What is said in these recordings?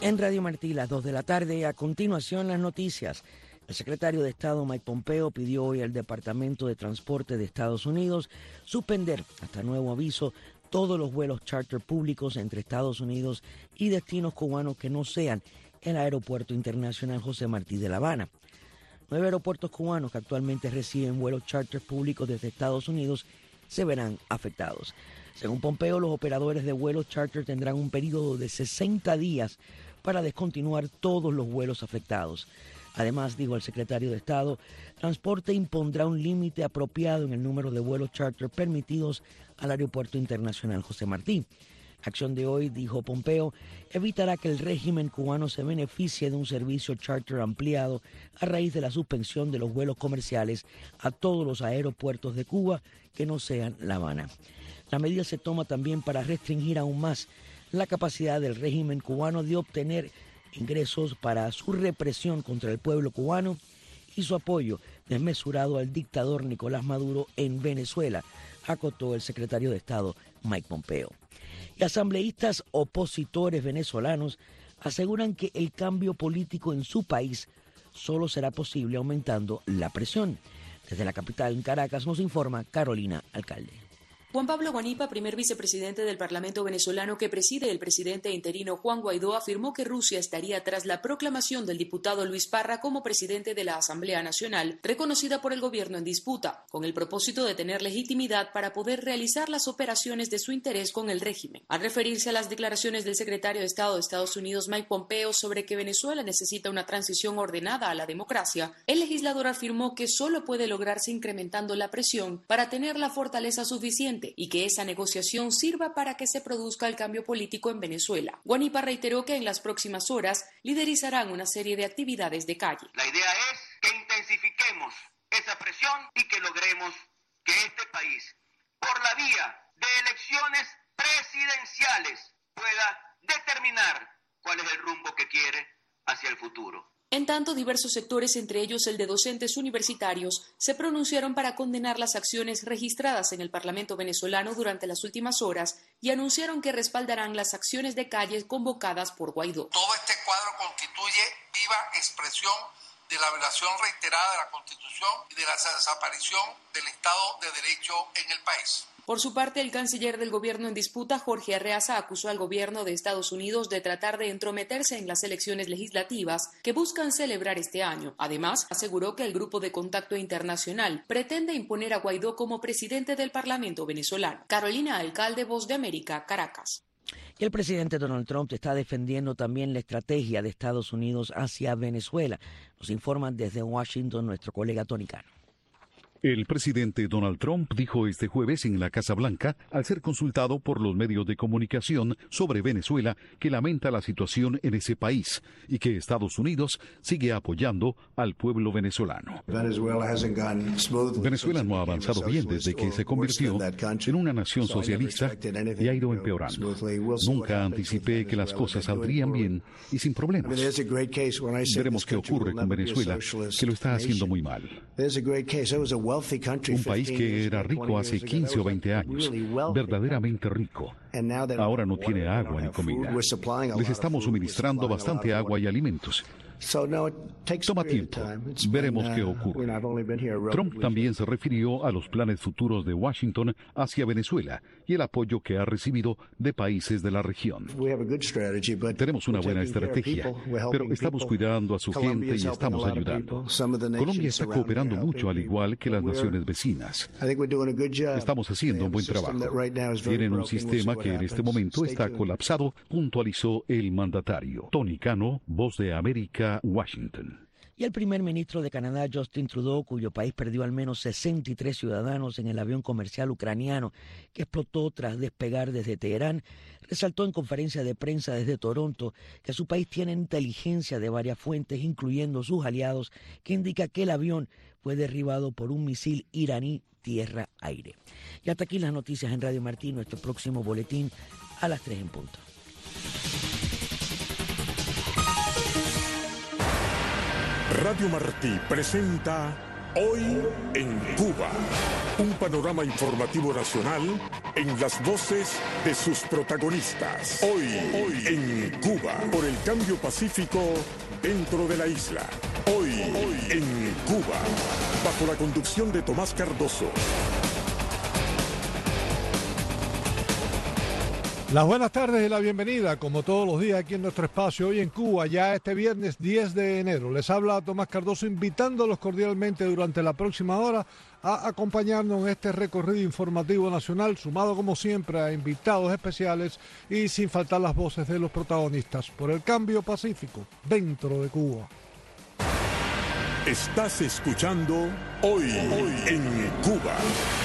En Radio Martí, las 2 de la tarde, a continuación las noticias. El secretario de Estado Mike Pompeo pidió hoy al Departamento de Transporte de Estados Unidos suspender, hasta nuevo aviso, todos los vuelos charter públicos entre Estados Unidos y destinos cubanos que no sean el Aeropuerto Internacional José Martí de La Habana. 9 aeropuertos cubanos que actualmente reciben vuelos charter públicos desde Estados Unidos se verán afectados. Según Pompeo, los operadores de vuelos charter tendrán un periodo de 60 días para descontinuar todos los vuelos afectados. Además, dijo el secretario de Estado, Transporte impondrá un límite apropiado en el número de vuelos charter permitidos al Aeropuerto Internacional José Martí. La acción de hoy, dijo Pompeo, evitará que el régimen cubano se beneficie de un servicio charter ampliado a raíz de la suspensión de los vuelos comerciales a todos los aeropuertos de Cuba que no sean La Habana. La medida se toma también para restringir aún más la capacidad del régimen cubano de obtener ingresos para su represión contra el pueblo cubano y su apoyo desmesurado al dictador Nicolás Maduro en Venezuela, acotó el secretario de Estado Mike Pompeo. Y asambleístas opositores venezolanos aseguran que el cambio político en su país solo será posible aumentando la presión. Desde la capital, en Caracas, nos informa Carolina Alcalde. Juan Pablo Guanipa, primer vicepresidente del Parlamento venezolano que preside el presidente interino Juan Guaidó, afirmó que Rusia estaría tras la proclamación del diputado Luis Parra como presidente de la Asamblea Nacional, reconocida por el gobierno en disputa, con el propósito de tener legitimidad para poder realizar las operaciones de su interés con el régimen. Al referirse a las declaraciones del secretario de Estado de Estados Unidos, Mike Pompeo, sobre que Venezuela necesita una transición ordenada a la democracia, el legislador afirmó que solo puede lograrse incrementando la presión para tener la fortaleza suficiente y que esa negociación sirva para que se produzca el cambio político en Venezuela. Guanipa reiteró que en las próximas horas liderizarán una serie de actividades de calle. La idea es que intensifiquemos esa presión y que logremos que este país, por la vía de elecciones presidenciales, pueda determinar cuál es el rumbo que quiere hacia el futuro. En tanto, diversos sectores, entre ellos el de docentes universitarios, se pronunciaron para condenar las acciones registradas en el Parlamento venezolano durante las últimas horas y anunciaron que respaldarán las acciones de calle convocadas por Guaidó. Todo este cuadro constituye viva expresión de la violación reiterada de la Constitución y de la desaparición del Estado de Derecho en el país. Por su parte, el canciller del gobierno en disputa, Jorge Arreaza, acusó al gobierno de Estados Unidos de tratar de entrometerse en las elecciones legislativas que buscan celebrar este año. Además, aseguró que el Grupo de Contacto Internacional pretende imponer a Guaidó como presidente del Parlamento venezolano. Carolina Alcalde, Voz de América, Caracas. Y el presidente Donald Trump está defendiendo también la estrategia de Estados Unidos hacia Venezuela. Nos informa desde Washington nuestro colega Tony Cano. El presidente Donald Trump dijo este jueves en la Casa Blanca, al ser consultado por los medios de comunicación sobre Venezuela, que lamenta la situación en ese país y que Estados Unidos sigue apoyando al pueblo venezolano. Venezuela no ha avanzado bien desde que se convirtió en una nación socialista y ha ido empeorando. Nunca anticipé que las cosas saldrían bien y sin problemas. Veremos qué ocurre con Venezuela, que lo está haciendo muy mal. Un país que era rico hace 15 o 20 años, verdaderamente rico. Ahora no tiene agua ni comida. Les estamos suministrando bastante agua y alimentos. Toma tiempo. Veremos qué ocurre. Trump también se refirió a los planes futuros de Washington hacia Venezuela y el apoyo que ha recibido de países de la región. Tenemos una buena estrategia, pero estamos cuidando a su gente y estamos ayudando. Colombia está cooperando mucho, al igual que las naciones vecinas. Estamos haciendo un buen trabajo. Tienen un sistema que en este momento está colapsado, puntualizó el mandatario. Tony Cano, Voz de América, Washington. Y el primer ministro de Canadá, Justin Trudeau, cuyo país perdió al menos 63 ciudadanos en el avión comercial ucraniano que explotó tras despegar desde Teherán, resaltó en conferencia de prensa desde Toronto que su país tiene inteligencia de varias fuentes, incluyendo sus aliados, que indica que el avión fue derribado por un misil iraní tierra-aire. Y hasta aquí las noticias en Radio Martí, nuestro próximo boletín a las 3 en punto. Radio Martí presenta Hoy en Cuba, un panorama informativo nacional en las voces de sus protagonistas. Hoy en Cuba, por el cambio pacífico dentro de la isla. Hoy en Cuba, bajo la conducción de Tomás Cardoso. Las buenas tardes y la bienvenida, como todos los días aquí en nuestro espacio, hoy en Cuba, ya este viernes 10 de enero. Les habla Tomás Cardoso, invitándolos cordialmente durante la próxima hora a acompañarnos en este recorrido informativo nacional, sumado como siempre a invitados especiales y sin faltar las voces de los protagonistas por el cambio pacífico dentro de Cuba. Estás escuchando Hoy en Cuba.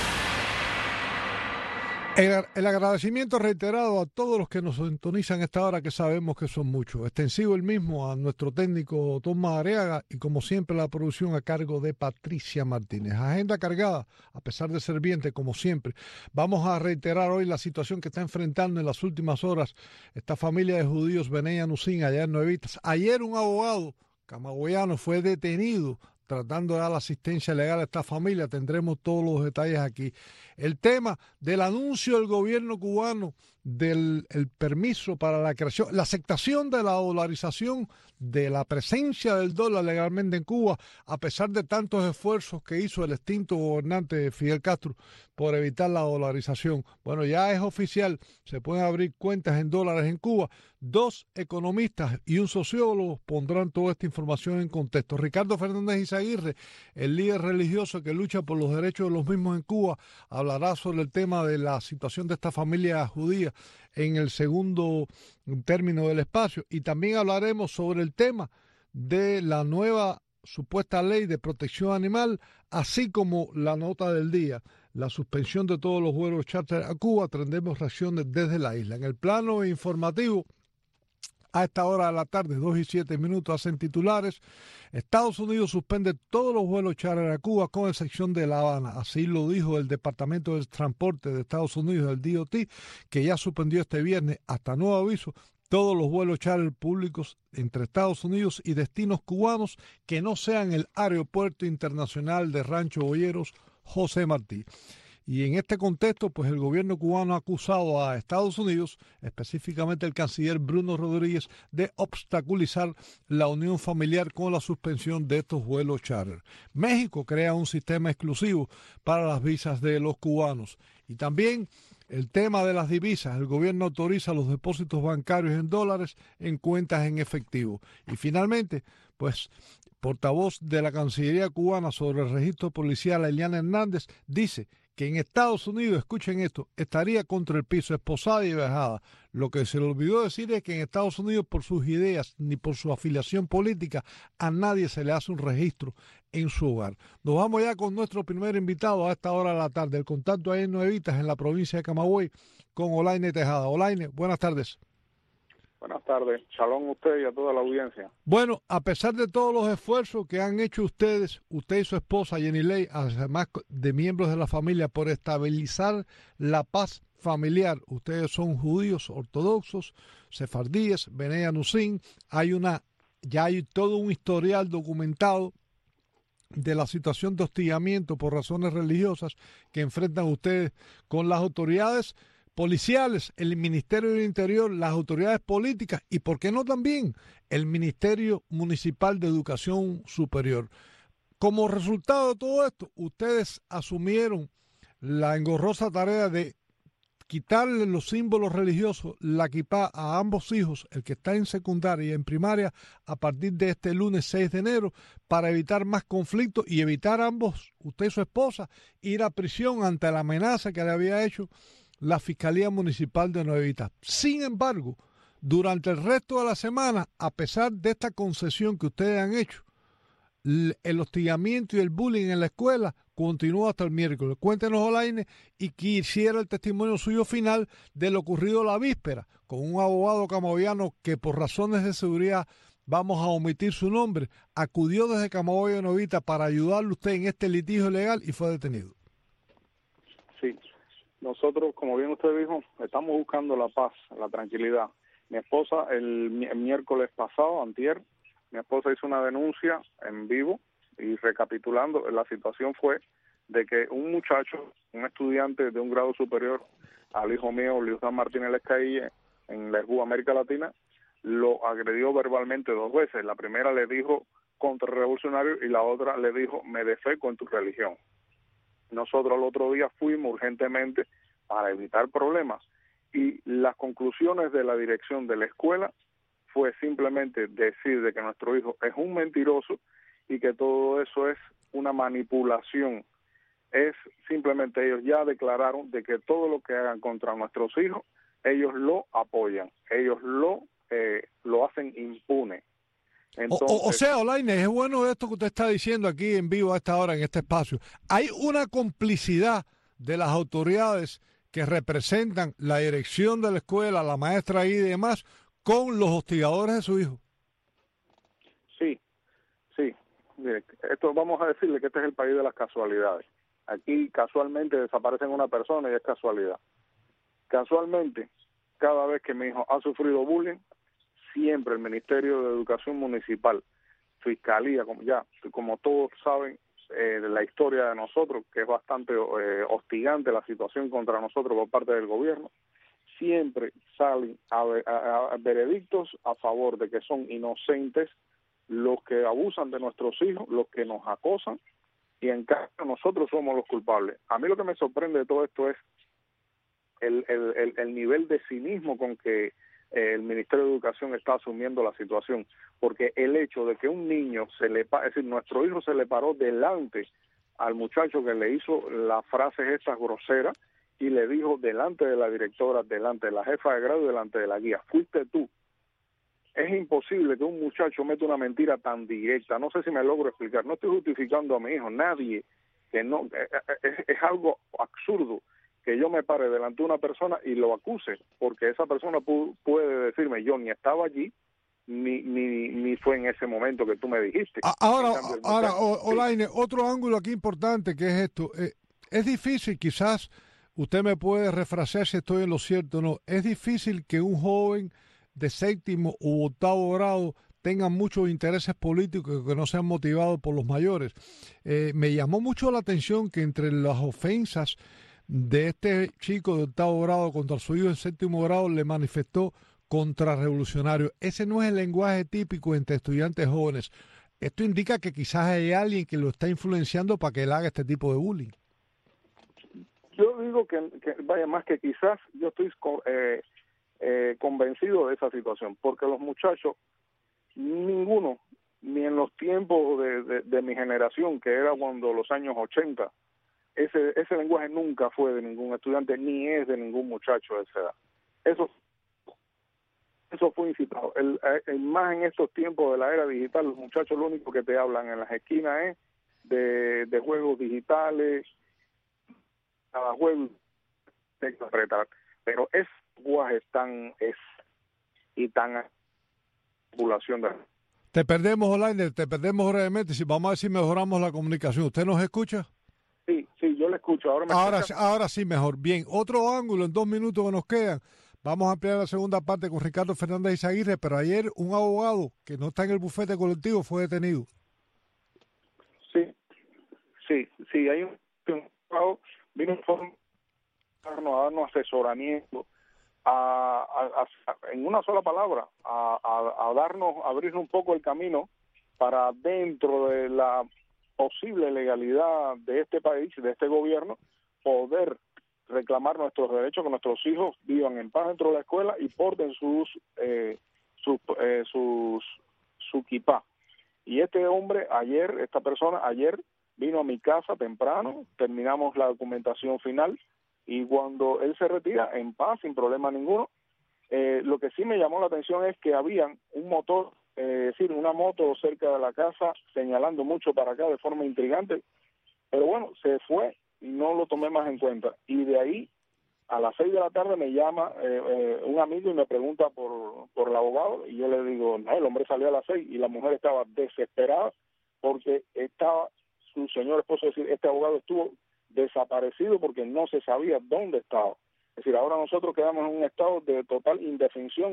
El agradecimiento reiterado a todos los que nos sintonizan a esta hora, que sabemos que son muchos. Extensivo el mismo a nuestro técnico Tomás Arriaga y, como siempre, la producción a cargo de Patricia Martínez. Agenda cargada, a pesar de ser viente, como siempre. Vamos a reiterar hoy la situación que está enfrentando en las últimas horas esta familia de judíos Bnei Anusim allá en Nuevitas. Ayer un abogado camagüeyano fue detenido tratando de dar la asistencia legal a esta familia. Tendremos todos los detalles aquí. El tema del anuncio del gobierno cubano del permiso para la creación, la aceptación de la dolarización, de la presencia del dólar legalmente en Cuba, a pesar de tantos esfuerzos que hizo el extinto gobernante Fidel Castro por evitar la dolarización. Bueno, ya es oficial, se pueden abrir cuentas en dólares en Cuba. 2 economistas y un sociólogo pondrán toda esta información en contexto. Ricardo Fernández Izaguirre, el líder religioso que lucha por los derechos de los mismos en Cuba, hablará sobre el tema de la situación de esta familia judía en el segundo término del espacio. Y también hablaremos sobre el tema de la nueva supuesta ley de protección animal, así como la nota del día, la suspensión de todos los vuelos charter a Cuba. Tendremos reacciones desde la isla. En el plano informativo, a esta hora de la tarde, 2:07, hacen titulares. Estados Unidos suspende todos los vuelos charter a Cuba con excepción de La Habana. Así lo dijo el Departamento de Transporte de Estados Unidos, el DOT, que ya suspendió este viernes, hasta nuevo aviso, todos los vuelos charter públicos entre Estados Unidos y destinos cubanos que no sean el Aeropuerto Internacional de Rancho Boyeros José Martí. Y en este contexto, pues el gobierno cubano ha acusado a Estados Unidos, específicamente el canciller Bruno Rodríguez, de obstaculizar la unión familiar con la suspensión de estos vuelos charter. México crea un sistema exclusivo para las visas de los cubanos. Y también el tema de las divisas. El gobierno autoriza los depósitos bancarios en dólares en cuentas en efectivo. Y finalmente, pues, portavoz de la Cancillería cubana sobre el registro policial, Eliana Hernández, dice que en Estados Unidos, escuchen esto, estaría contra el piso, esposada y vejada. Lo que se le olvidó decir es que en Estados Unidos, por sus ideas ni por su afiliación política, a nadie se le hace un registro en su hogar. Nos vamos ya con nuestro primer invitado a esta hora de la tarde. El contacto ahí en Nuevitas, en la provincia de Camagüey, con Olaine Tejada. Olaine, buenas tardes. Buenas tardes. Shalom a usted y a toda la audiencia. Bueno, a pesar de todos los esfuerzos que han hecho ustedes, usted y su esposa Jenny Ley, además de miembros de la familia, por estabilizar la paz familiar, ustedes son judíos ortodoxos, sefardíes, Bnei Anusim, ya hay todo un historial documentado de la situación de hostigamiento por razones religiosas que enfrentan ustedes con las autoridades policiales, el Ministerio del Interior, las autoridades políticas y, ¿por qué no también, el Ministerio Municipal de Educación Superior? Como resultado de todo esto, ustedes asumieron la engorrosa tarea de quitarle los símbolos religiosos, la kipá, a ambos hijos, el que está en secundaria y en primaria, a partir de este lunes 6 de enero, para evitar más conflictos y evitar ambos, usted y su esposa, ir a prisión ante la amenaza que le había hecho la Fiscalía Municipal de Nuevitas. Sin embargo, durante el resto de la semana, a pesar de esta concesión que ustedes han hecho, el hostigamiento y el bullying en la escuela continúa hasta el miércoles. Cuéntenos, Olaine, y quisiera el testimonio suyo final de lo ocurrido la víspera con un abogado camagüeyano que, por razones de seguridad, vamos a omitir su nombre, acudió desde Camagüey de Nuevitas para ayudarle a usted en este litigio legal y fue detenido. Sí. Nosotros, como bien usted dijo, estamos buscando la paz, la tranquilidad. Mi esposa, el miércoles pasado, antier, mi esposa hizo una denuncia en vivo y recapitulando, la situación fue de que un muchacho, un estudiante de un grado superior, al hijo mío, Liusdan Martínez Lescaille, en la Cuba América Latina, lo agredió verbalmente 2 veces. La primera le dijo contrarrevolucionario y la otra le dijo me defeco en tu religión. Nosotros al otro día fuimos urgentemente para evitar problemas y las conclusiones de la dirección de la escuela fue simplemente decir de que nuestro hijo es un mentiroso y que todo eso es una manipulación. Es simplemente ellos ya declararon de que todo lo que hagan contra nuestros hijos, ellos lo apoyan, ellos lo hacen impune. Entonces, o sea, Olaine, es bueno esto que usted está diciendo aquí en vivo a esta hora, en este espacio. Hay una complicidad de las autoridades que representan la dirección de la escuela, la maestra y demás, con los hostigadores de su hijo. Sí. Mire, esto vamos a decirle que este es el país de las casualidades. Aquí casualmente desaparecen una persona y es casualidad. Casualmente, cada vez que mi hijo ha sufrido bullying, siempre el Ministerio de Educación Municipal, Fiscalía, como todos saben, la historia de nosotros, que es bastante hostigante la situación contra nosotros por parte del gobierno, siempre salen a veredictos a favor de que son inocentes los que abusan de nuestros hijos, los que nos acosan, y en cambio nosotros somos los culpables. A mí lo que me sorprende de todo esto es el nivel de cinismo con que el Ministerio de Educación está asumiendo la situación, porque el hecho de que un niño es decir, nuestro hijo se le paró delante al muchacho que le hizo las frases estas groseras y le dijo delante de la directora, delante de la jefa de grado y delante de la guía, fuiste tú. Es imposible que un muchacho meta una mentira tan directa. No sé si me logro explicar. No estoy justificando a mi hijo, nadie, que no es algo absurdo que yo me pare delante de una persona y lo acuse, porque esa persona puede decirme yo ni estaba allí, ni fue en ese momento que tú me dijiste. Ahora, Olaine, otro ángulo aquí importante que es esto. Es difícil, quizás usted me puede refrasear si estoy en lo cierto o no, es difícil que un joven de 7º u 8º grado tengan muchos intereses políticos que no sean motivados por los mayores. Me llamó mucho la atención que entre las ofensas de este chico de 8º grado contra su hijo en 7º grado le manifestó contrarrevolucionario. Ese no es el lenguaje típico entre estudiantes jóvenes. Esto indica que quizás hay alguien que lo está influenciando para que él haga este tipo de bullying. Yo digo que vaya, más que quizás, yo estoy convencido de esa situación, porque los muchachos, ninguno, ni en los tiempos de mi generación, que era cuando los años 80, ese lenguaje nunca fue de ningún estudiante, ni es de ningún muchacho de esa edad. Eso fue incitado. Más en estos tiempos de la era digital, los muchachos lo único que te hablan en las esquinas es de juegos digitales, cada juego de interpretar, pero ese lenguaje tan población de... Te perdemos, Olaine, te perdemos brevemente. Si vamos a ver si mejoramos la comunicación. ¿Usted nos escucha? Sí, yo le escucho. Ahora sí, mejor. Bien, otro ángulo en 2 minutos que nos quedan. Vamos a ampliar la segunda parte con Ricardo Fernández Izaguirre, pero ayer un abogado que no está en el bufete colectivo fue detenido. Sí, hay un abogado, vino a darnos asesoramiento, en una sola palabra, a abrirnos un poco el camino para dentro de la posible legalidad de este país, de este gobierno, poder reclamar nuestros derechos, que nuestros hijos vivan en paz dentro de la escuela y porten su kipá. Y esta persona ayer vino a mi casa temprano, terminamos la documentación final y cuando él se retira en paz, sin problema ninguno, lo que sí me llamó la atención es que habían un motor, es decir, una moto cerca de la casa señalando mucho para acá de forma intrigante, pero bueno, se fue y no lo tomé más en cuenta. Y de ahí, a las 6 de la tarde me llama un amigo y me pregunta por el abogado, y yo le digo, no, el hombre salió a las 6, y la mujer estaba desesperada porque estaba su señor esposo, es decir, este abogado estuvo desaparecido porque no se sabía dónde estaba. Es decir, ahora nosotros quedamos en un estado de total indefensión,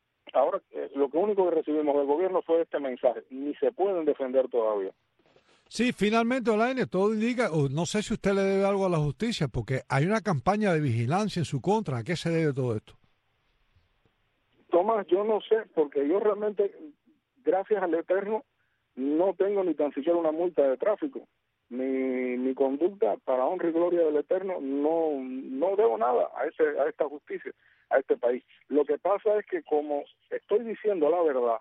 ahora lo único que recibimos del gobierno fue este mensaje, ni se pueden defender todavía. Sí, finalmente, Olaine, todo indica, no sé si usted le debe algo a la justicia, porque hay una campaña de vigilancia en su contra. ¿A qué se debe todo esto? Tomás, yo no sé, porque yo realmente, gracias al Eterno, no tengo ni tan siquiera una multa de tráfico. Mi conducta, para honra y gloria del Eterno, no debo nada a esta justicia, a este país. Lo que pasa es que, como estoy diciendo la verdad,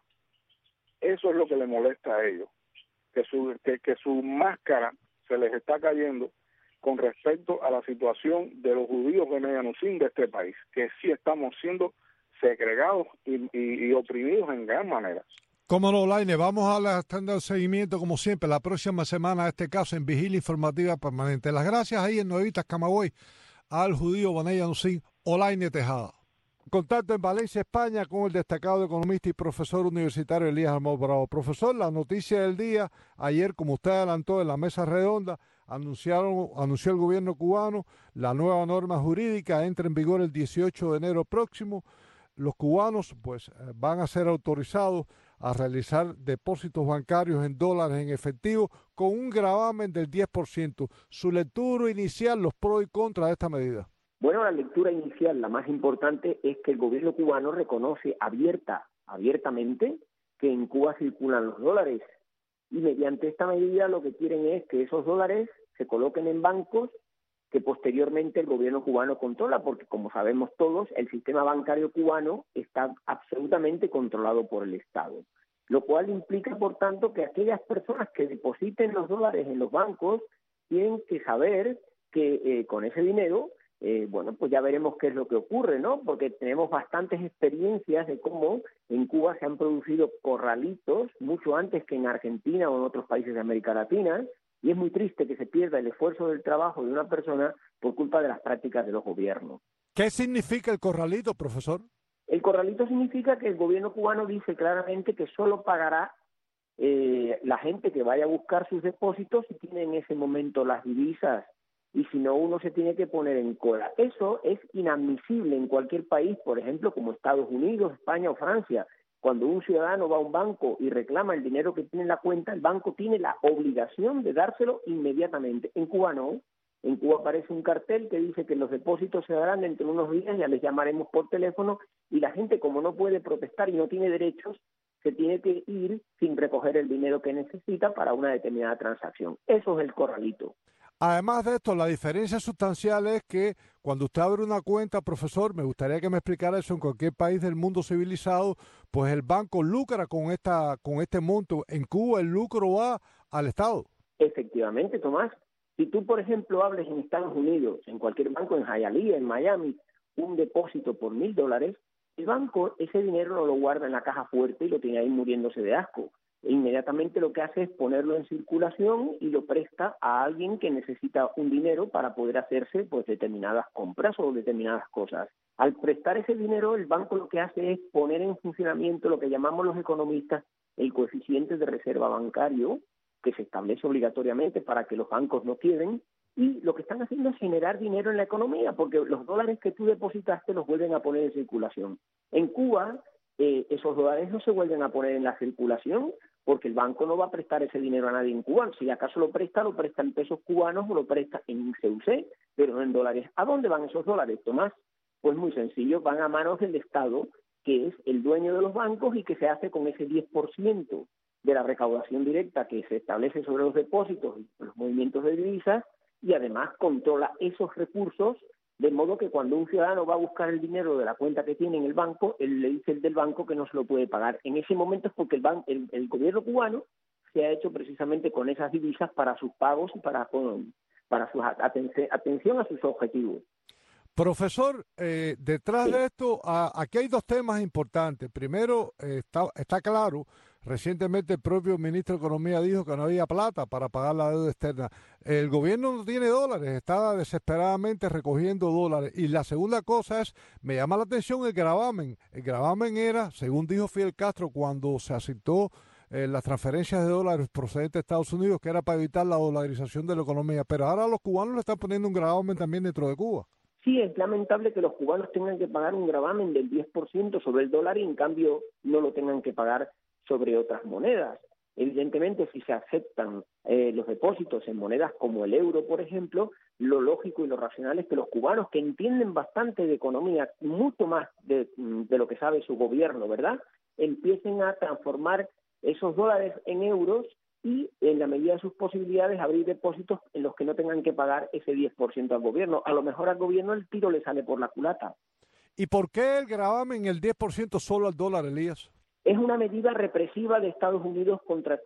eso es lo que le molesta a ellos, que su máscara se les está cayendo con respecto a la situación de los judíos de Medianusín de este país, que sí estamos siendo segregados y oprimidos en gran manera. Cómo no, Laine, vamos a estar dando seguimiento, como siempre, la próxima semana a este caso en Vigilia Informativa Permanente. Las gracias ahí en Nuevitas, Camagüey, al judío Bonella Nusín, Olaine Tejada. Contacto en Valencia, España, con el destacado economista y profesor universitario Elías Amor Bravo. Profesor, la noticia del día, ayer, como usted adelantó en la mesa redonda, anunció el gobierno cubano, la nueva norma jurídica entra en vigor el 18 de enero próximo. Los cubanos pues van a ser autorizados a realizar depósitos bancarios en dólares en efectivo con un gravamen del 10%. Su lectura inicial, los pros y contras de esta medida. Bueno, la lectura inicial, la más importante, es que el gobierno cubano reconoce abiertamente que en Cuba circulan los dólares y mediante esta medida lo que quieren es que esos dólares se coloquen en bancos que posteriormente el gobierno cubano controla, porque como sabemos todos, el sistema bancario cubano está absolutamente controlado por el Estado, lo cual implica, por tanto, que aquellas personas que depositen los dólares en los bancos tienen que saber que con ese dinero, bueno, pues ya veremos qué es lo que ocurre, ¿no? Porque tenemos bastantes experiencias de cómo en Cuba se han producido corralitos, mucho antes que en Argentina o en otros países de América Latina, y es muy triste que se pierda el esfuerzo del trabajo de una persona por culpa de las prácticas de los gobiernos. ¿Qué significa el corralito, profesor? El corralito significa que el gobierno cubano dice claramente que solo pagará la gente que vaya a buscar sus depósitos si tiene en ese momento las divisas, y si no, uno se tiene que poner en cola. Eso es inadmisible en cualquier país, por ejemplo, como Estados Unidos, España o Francia. Cuando un ciudadano va a un banco y reclama el dinero que tiene en la cuenta, el banco tiene la obligación de dárselo inmediatamente. En Cuba no. En Cuba aparece un cartel que dice que los depósitos se darán dentro de unos días, ya les llamaremos por teléfono, y la gente, como no puede protestar y no tiene derechos, se tiene que ir sin recoger el dinero que necesita para una determinada transacción. Eso es el corralito. Además de esto, la diferencia sustancial es que cuando usted abre una cuenta, profesor, me gustaría que me explicara eso, en cualquier país del mundo civilizado, pues el banco lucra con este monto. En Cuba el lucro va al Estado. Efectivamente, Tomás. Si tú, por ejemplo, abres en Estados Unidos, en cualquier banco, en Hialeah, en Miami, un depósito por $1,000, el banco ese dinero no lo guarda en la caja fuerte y lo tiene ahí muriéndose de asco. E inmediatamente lo que hace es ponerlo en circulación y lo presta a alguien que necesita un dinero para poder hacerse pues determinadas compras o determinadas cosas. Al prestar ese dinero, el banco lo que hace es poner en funcionamiento lo que llamamos los economistas el coeficiente de reserva bancario, que se establece obligatoriamente para que los bancos no quiebren, y lo que están haciendo es generar dinero en la economía, porque los dólares que tú depositaste los vuelven a poner en circulación. En Cuba, esos dólares no se vuelven a poner en la circulación, porque el banco no va a prestar ese dinero a nadie en Cuba. Si acaso lo presta en pesos cubanos o lo presta en CUC, pero no en dólares. ¿A dónde van esos dólares, Tomás? Pues muy sencillo, van a manos del Estado, que es el dueño de los bancos y que se hace con ese 10% de la recaudación directa que se establece sobre los depósitos y los movimientos de divisas, y además controla esos recursos, de modo que cuando un ciudadano va a buscar el dinero de la cuenta que tiene en el banco, él le dice el del banco que no se lo puede pagar. En ese momento es porque el gobierno cubano se ha hecho precisamente con esas divisas para sus pagos y para su atención a sus objetivos. Profesor, detrás de esto, aquí hay dos temas importantes. Primero, está claro, recientemente el propio ministro de Economía dijo que no había plata para pagar la deuda externa. El gobierno no tiene dólares, está desesperadamente recogiendo dólares. Y la segunda cosa es, me llama la atención el gravamen. El gravamen era, según dijo Fidel Castro cuando se aceptó las transferencias de dólares procedentes de Estados Unidos, que era para evitar la dolarización de la economía. Pero ahora los cubanos le están poniendo un gravamen también dentro de Cuba. Sí, es lamentable que los cubanos tengan que pagar un gravamen del 10% sobre el dólar y en cambio no lo tengan que pagar sobre otras monedas. Evidentemente, si se aceptan los depósitos en monedas como el euro, por ejemplo, lo lógico y lo racional es que los cubanos, que entienden bastante de economía, mucho más de lo que sabe su gobierno, ¿verdad?, empiecen a transformar esos dólares en euros y, en la medida de sus posibilidades, abrir depósitos en los que no tengan que pagar ese 10% al gobierno. A lo mejor al gobierno el tiro le sale por la culata. ¿Y por qué el gravamen el 10% solo al dólar, Elías? Es una medida represiva de Estados Unidos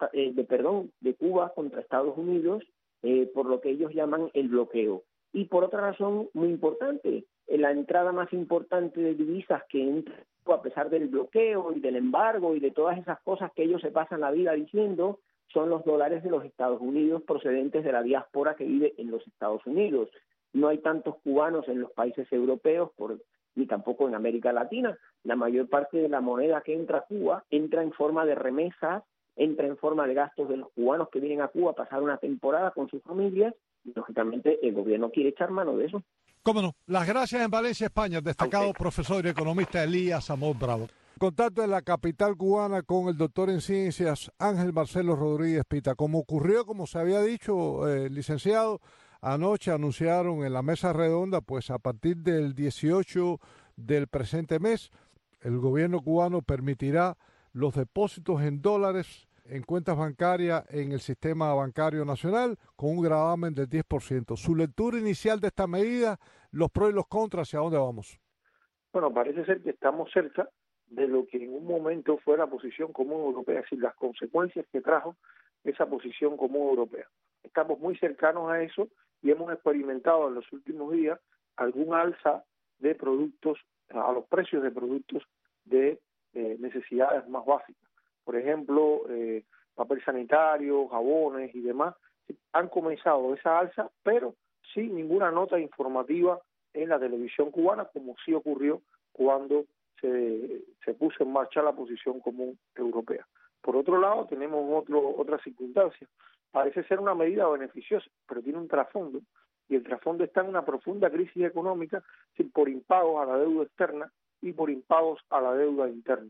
de Cuba contra Estados Unidos, por lo que ellos llaman el bloqueo. Y por otra razón muy importante, la entrada más importante de divisas que entra, a pesar del bloqueo y del embargo y de todas esas cosas que ellos se pasan la vida diciendo, son los dólares de los Estados Unidos procedentes de la diáspora que vive en los Estados Unidos. No hay tantos cubanos en los países europeos ni tampoco en América Latina. La mayor parte de la moneda que entra a Cuba entra en forma de remesas, entra en forma de gastos de los cubanos que vienen a Cuba a pasar una temporada con sus familias, y lógicamente el gobierno quiere echar mano de eso. Cómo no. Las gracias en Valencia, España, destacado profesor y economista Elías Amor Bravo. Contacto en la capital cubana con el doctor en ciencias Ángel Marcelo Rodríguez Pita. Como ocurrió, como se había dicho, licenciado, anoche anunciaron en la mesa redonda, pues a partir del 18 del presente mes, el gobierno cubano permitirá los depósitos en dólares en cuentas bancarias en el sistema bancario nacional con un gravamen del 10%. Su lectura inicial de esta medida, los pros y los contras, ¿hacia dónde vamos? Bueno, parece ser que estamos cerca de lo que en un momento fue la posición común europea, es decir, las consecuencias que trajo esa posición común europea. Estamos muy cercanos a eso y hemos experimentado en los últimos días algún alza de productos, a los precios de productos de necesidades más básicas. Por ejemplo, papel sanitario, jabones y demás, han comenzado esa alza, pero sin ninguna nota informativa en la televisión cubana, como sí ocurrió cuando se puso en marcha la posición común europea. Por otro lado, tenemos otra circunstancia. Parece ser una medida beneficiosa, pero tiene un trasfondo, y el trasfondo está en una profunda crisis económica por impagos a la deuda externa y por impagos a la deuda interna.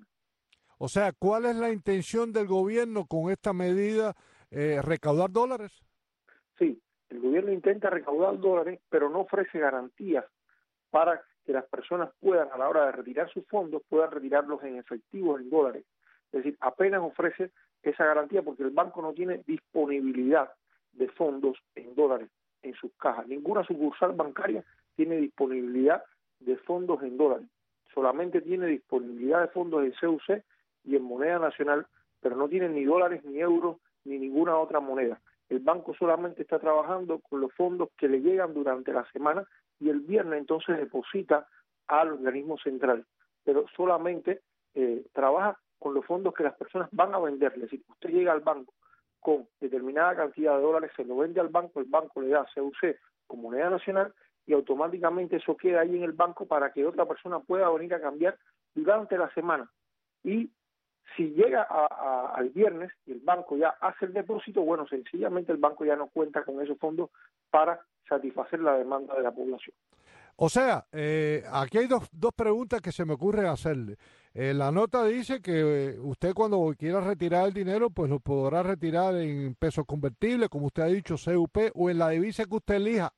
O sea, ¿cuál es la intención del gobierno con esta medida? ¿Recaudar dólares? Sí, el gobierno intenta recaudar dólares, pero no ofrece garantías para que las personas puedan, a la hora de retirar sus fondos, puedan retirarlos en efectivo, en dólares. Es decir, apenas ofrece esa garantía porque el banco no tiene disponibilidad de fondos en dólares en sus cajas. Ninguna sucursal bancaria tiene disponibilidad de fondos en dólares. Solamente tiene disponibilidad de fondos en CUC y en moneda nacional, pero no tiene ni dólares, ni euros, ni ninguna otra moneda. El banco solamente está trabajando con los fondos que le llegan durante la semana y el viernes entonces deposita al organismo central, pero solamente trabaja con los fondos que las personas van a vender. Es decir, usted llega al banco con determinada cantidad de dólares, se lo vende al banco, el banco le da CUC como moneda nacional y automáticamente eso queda ahí en el banco para que otra persona pueda venir a cambiar durante la semana. Y si llega al viernes y el banco ya hace el depósito, bueno, sencillamente el banco ya no cuenta con esos fondos para satisfacer la demanda de la población. O sea, aquí hay dos preguntas que se me ocurre hacerle. La nota dice que usted cuando quiera retirar el dinero, pues lo podrá retirar en pesos convertibles, como usted ha dicho, CUP, o en la divisa que usted elija,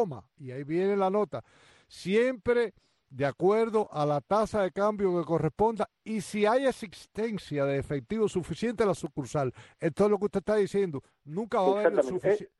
y ahí viene la nota, siempre de acuerdo a la tasa de cambio que corresponda y si hay existencia de efectivo suficiente en la sucursal. Esto es lo que usted está diciendo. Nunca va a haber suficiente.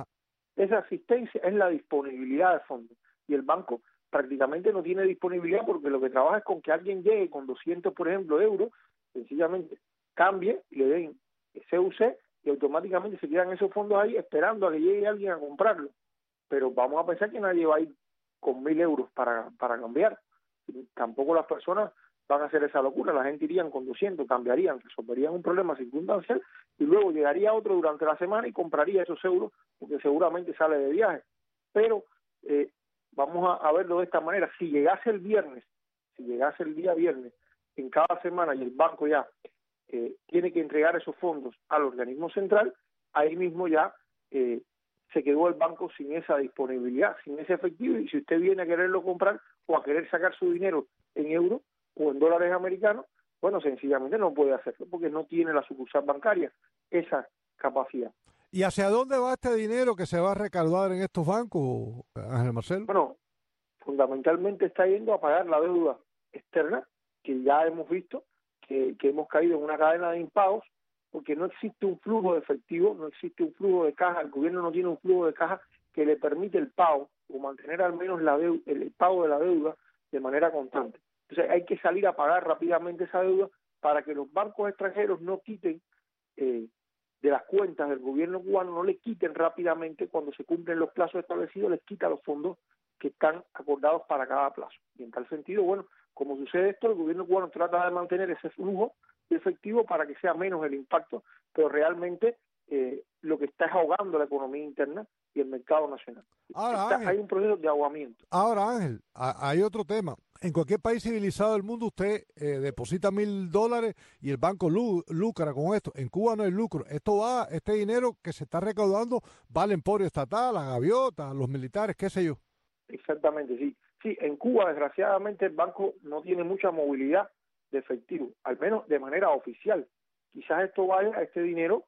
Esa asistencia es la disponibilidad de fondos y el banco prácticamente no tiene disponibilidad porque lo que trabaja es con que alguien llegue con 200, por ejemplo, euros, sencillamente cambie y le den CUC y automáticamente se quedan esos fondos ahí esperando a que llegue alguien a comprarlo. Pero vamos a pensar que nadie va a ir con 1.000 euros para cambiar. Tampoco las personas van a hacer esa locura. La gente irían con 200, cambiarían, resolverían un problema circunstancial y luego llegaría otro durante la semana y compraría esos euros porque seguramente sale de viaje. Pero vamos a verlo de esta manera. Si llegase el día viernes en cada semana y el banco ya tiene que entregar esos fondos al organismo central, ahí mismo ya se quedó el banco sin esa disponibilidad, sin ese efectivo, y si usted viene a quererlo comprar o a querer sacar su dinero en euros o en dólares americanos, bueno, sencillamente no puede hacerlo porque no tiene la sucursal bancaria. esa capacidad. ¿Y hacia dónde va este dinero que se va a recaudar en estos bancos, Ángel Marcelo? Bueno, fundamentalmente está yendo a pagar la deuda externa, que ya hemos visto que hemos caído en una cadena de impagos, porque no existe un flujo de efectivo, no existe un flujo de caja, el gobierno no tiene un flujo de caja que le permite el pago, o mantener al menos el pago de la deuda de manera constante. Entonces hay que salir a pagar rápidamente esa deuda para que los bancos extranjeros no quiten de las cuentas del gobierno cubano, no le quiten rápidamente cuando se cumplen los plazos establecidos, les quita los fondos que están acordados para cada plazo. Y en tal sentido, bueno, como sucede esto, el gobierno cubano trata de mantener ese flujo de efectivo para que sea menos el impacto, pero realmente lo que está es ahogando la economía interna y el mercado nacional. Ahora, Ángel, hay un proceso de ahogamiento. Ahora, Ángel, hay otro tema. En cualquier país civilizado del mundo usted deposita $1,000 y el banco lucra con esto. En Cuba no hay lucro. Este dinero que se está recaudando va al emporio estatal, a Gaviota, a los militares, qué sé yo. Exactamente, sí. Sí, en Cuba desgraciadamente el banco no tiene mucha movilidad de efectivo, al menos de manera oficial. Quizás este dinero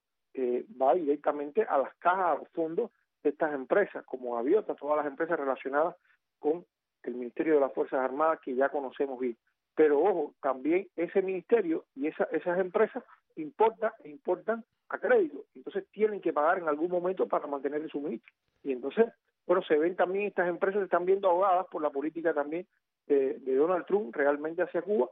va directamente a las cajas, a los fondos de estas empresas, como Gaviota, todas las empresas relacionadas con el Ministerio de las Fuerzas Armadas que ya conocemos bien. Pero ojo, también ese ministerio y esas empresas importan a crédito, entonces tienen que pagar en algún momento para mantener el suministro. Y entonces, bueno, se ven también, estas empresas se están viendo ahogadas por la política también de Donald Trump realmente hacia Cuba,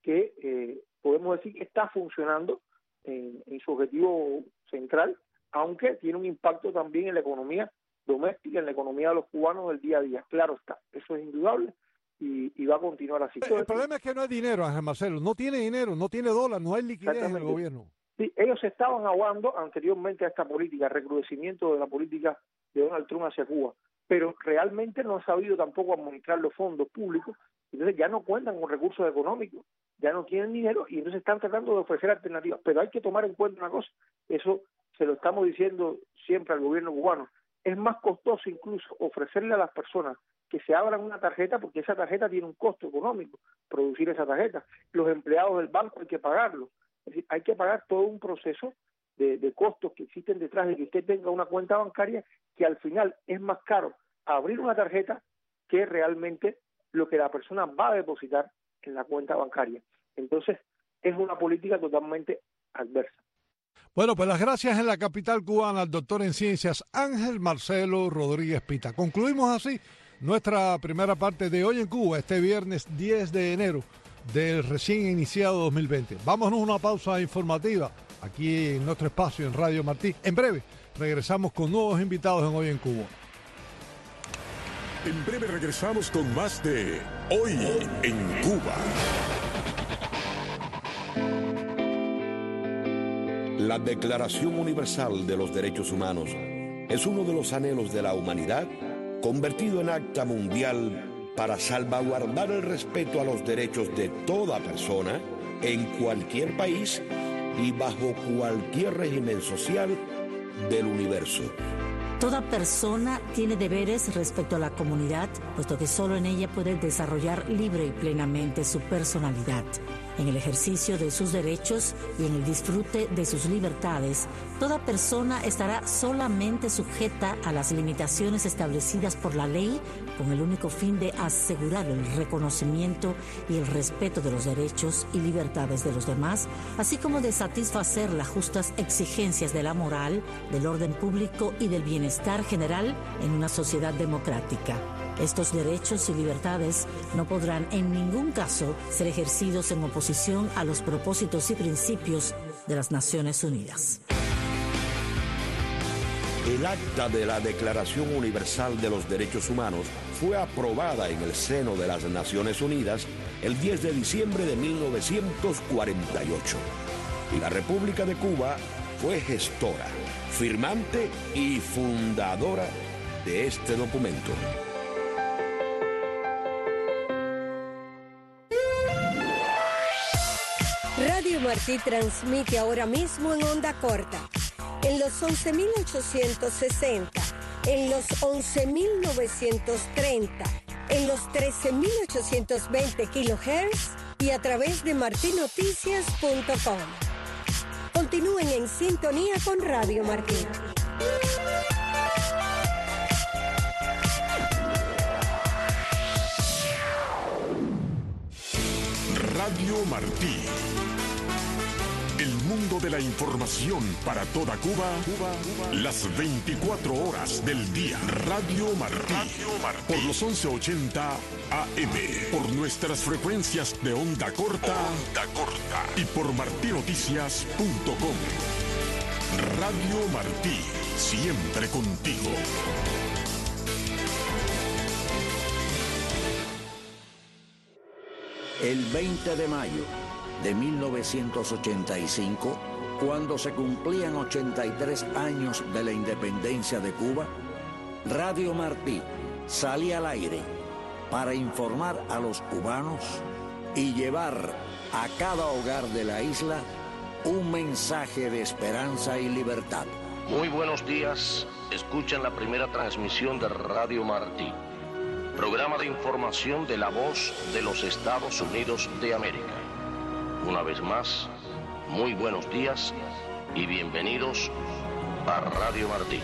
que podemos decir que está funcionando en su objetivo central, aunque tiene un impacto también en la economía doméstica, en la economía de los cubanos del día a día. Claro está, eso es indudable y va a continuar así. El problema es que no hay dinero, Ángel Marcelo, no tiene dinero, no tiene dólar, no hay liquidez en el gobierno. Sí, ellos se estaban ahogando anteriormente a esta política, recrudecimiento de la política de Donald Trump hacia Cuba, pero realmente no han sabido tampoco administrar los fondos públicos, entonces ya no cuentan con recursos económicos, ya no tienen dinero y entonces están tratando de ofrecer alternativas. Pero hay que tomar en cuenta una cosa, eso se lo estamos diciendo siempre al gobierno cubano, es más costoso incluso ofrecerle a las personas que se abran una tarjeta, porque esa tarjeta tiene un costo económico, producir esa tarjeta. Los empleados del banco hay que pagarlos. Es decir, hay que pagar todo un proceso de costos que existen detrás de que usted tenga una cuenta bancaria, que al final es más caro abrir una tarjeta que realmente lo que la persona va a depositar en la cuenta bancaria. Entonces, es una política totalmente adversa. Bueno, pues las gracias en la capital cubana al doctor en ciencias Ángel Marcelo Rodríguez Pita. Concluimos así nuestra primera parte de Hoy en Cuba, este viernes 10 de enero del recién iniciado 2020. Vámonos a una pausa informativa aquí en nuestro espacio en Radio Martí. En breve regresamos con nuevos invitados en Hoy en Cuba. En breve regresamos con más de Hoy en Cuba. La Declaración Universal de los Derechos Humanos es uno de los anhelos de la humanidad convertido en acta mundial para salvaguardar el respeto a los derechos de toda persona en cualquier país y bajo cualquier régimen social del universo. Toda persona tiene deberes respecto a la comunidad, puesto que solo en ella puede desarrollar libre y plenamente su personalidad. En el ejercicio de sus derechos y en el disfrute de sus libertades, toda persona estará solamente sujeta a las limitaciones establecidas por la ley, con el único fin de asegurar el reconocimiento y el respeto de los derechos y libertades de los demás, así como de satisfacer las justas exigencias de la moral, del orden público y del bienestar general en una sociedad democrática. Estos derechos y libertades no podrán en ningún caso ser ejercidos en oposición a los propósitos y principios de las Naciones Unidas. El acta de la Declaración Universal de los Derechos Humanos fue aprobada en el seno de las Naciones Unidas el 10 de diciembre de 1948. Y la República de Cuba fue gestora, firmante y fundadora de este documento. Radio Martí transmite ahora mismo en onda corta, en los 11.860, en los 11.930, en los 13.820 kHz y a través de martinoticias.com. Continúen en sintonía con Radio Martí. Radio Martí. El mundo de la información para toda Cuba, las 24 horas del día. Radio Martí. Por los 1180 AM. Por nuestras frecuencias de onda corta. Y por martinoticias.com. Radio Martí. Siempre contigo. El 20 de mayo de 1985, cuando se cumplían 83 años de la independencia de Cuba, Radio Martí salía al aire para informar a los cubanos y llevar a cada hogar de la isla un mensaje de esperanza y libertad. Muy buenos días, escuchan la primera transmisión de Radio Martí, programa de información de la voz de los Estados Unidos de América. Una vez más, muy buenos días y bienvenidos a Radio Martí.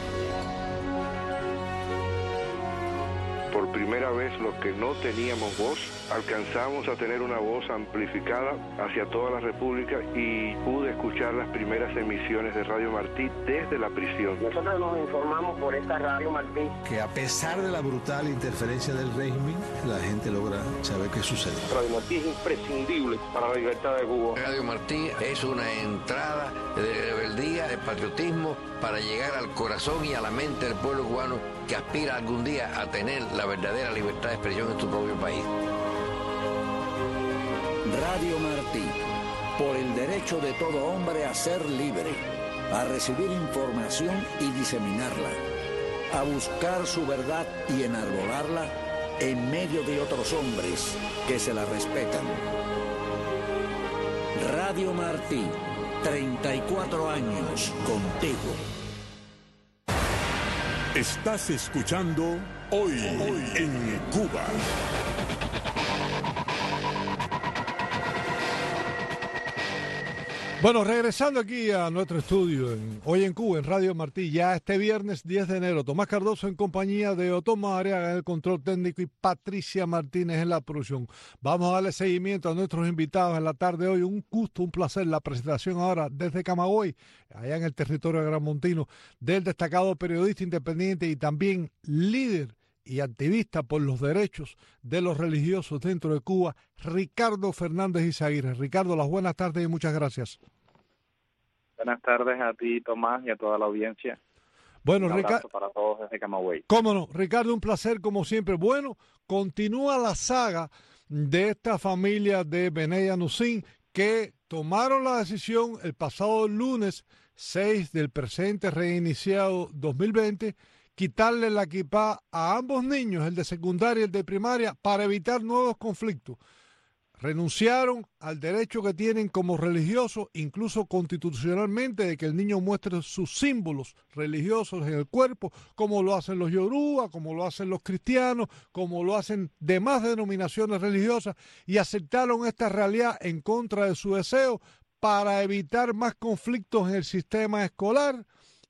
Por primera vez, los que no teníamos voz, alcanzamos a tener una voz amplificada hacia toda la República y pude escuchar las primeras emisiones de Radio Martí desde la prisión. Nosotros nos informamos por esta Radio Martí. Que a pesar de la brutal interferencia del régimen, la gente logra saber qué sucede. Radio Martí es imprescindible para la libertad de Cuba. Radio Martí es una entrada de rebeldía, de patriotismo, para llegar al corazón y a la mente del pueblo cubano que aspira algún día a tener la verdadera libertad de expresión en su propio país. Radio Martí, por el derecho de todo hombre a ser libre, a recibir información y diseminarla, a buscar su verdad y enarbolarla en medio de otros hombres que se la respetan. Radio Martí, 34 años contigo. Estás escuchando Hoy en Cuba. Bueno, regresando aquí a nuestro estudio Hoy en Cuba, en Radio Martí, ya este viernes 10 de enero, Tomás Cardoso en compañía de Otón Madariaga en el control técnico y Patricia Martínez en la producción. Vamos a darle seguimiento a nuestros invitados en la tarde de hoy. Un gusto, un placer la presentación ahora desde Camagüey, allá en el territorio granmontino, del destacado periodista independiente y también líder y activista por los derechos de los religiosos dentro de Cuba, Ricardo Fernández Izaguirre. Ricardo, las buenas tardes y muchas gracias. Buenas tardes a ti, Tomás, y a toda la audiencia. Bueno, un abrazo para todos desde Camagüey. Cómo no, Ricardo, un placer como siempre. Bueno, continúa la saga de esta familia de Bené Yanusín que tomaron la decisión el pasado lunes 6 del presente reiniciado 2020, quitarle la kipá a ambos niños, el de secundaria y el de primaria, para evitar nuevos conflictos. Renunciaron al derecho que tienen como religiosos, incluso constitucionalmente, de que el niño muestre sus símbolos religiosos en el cuerpo, como lo hacen los yoruba, como lo hacen los cristianos, como lo hacen demás denominaciones religiosas, y aceptaron esta realidad en contra de su deseo para evitar más conflictos en el sistema escolar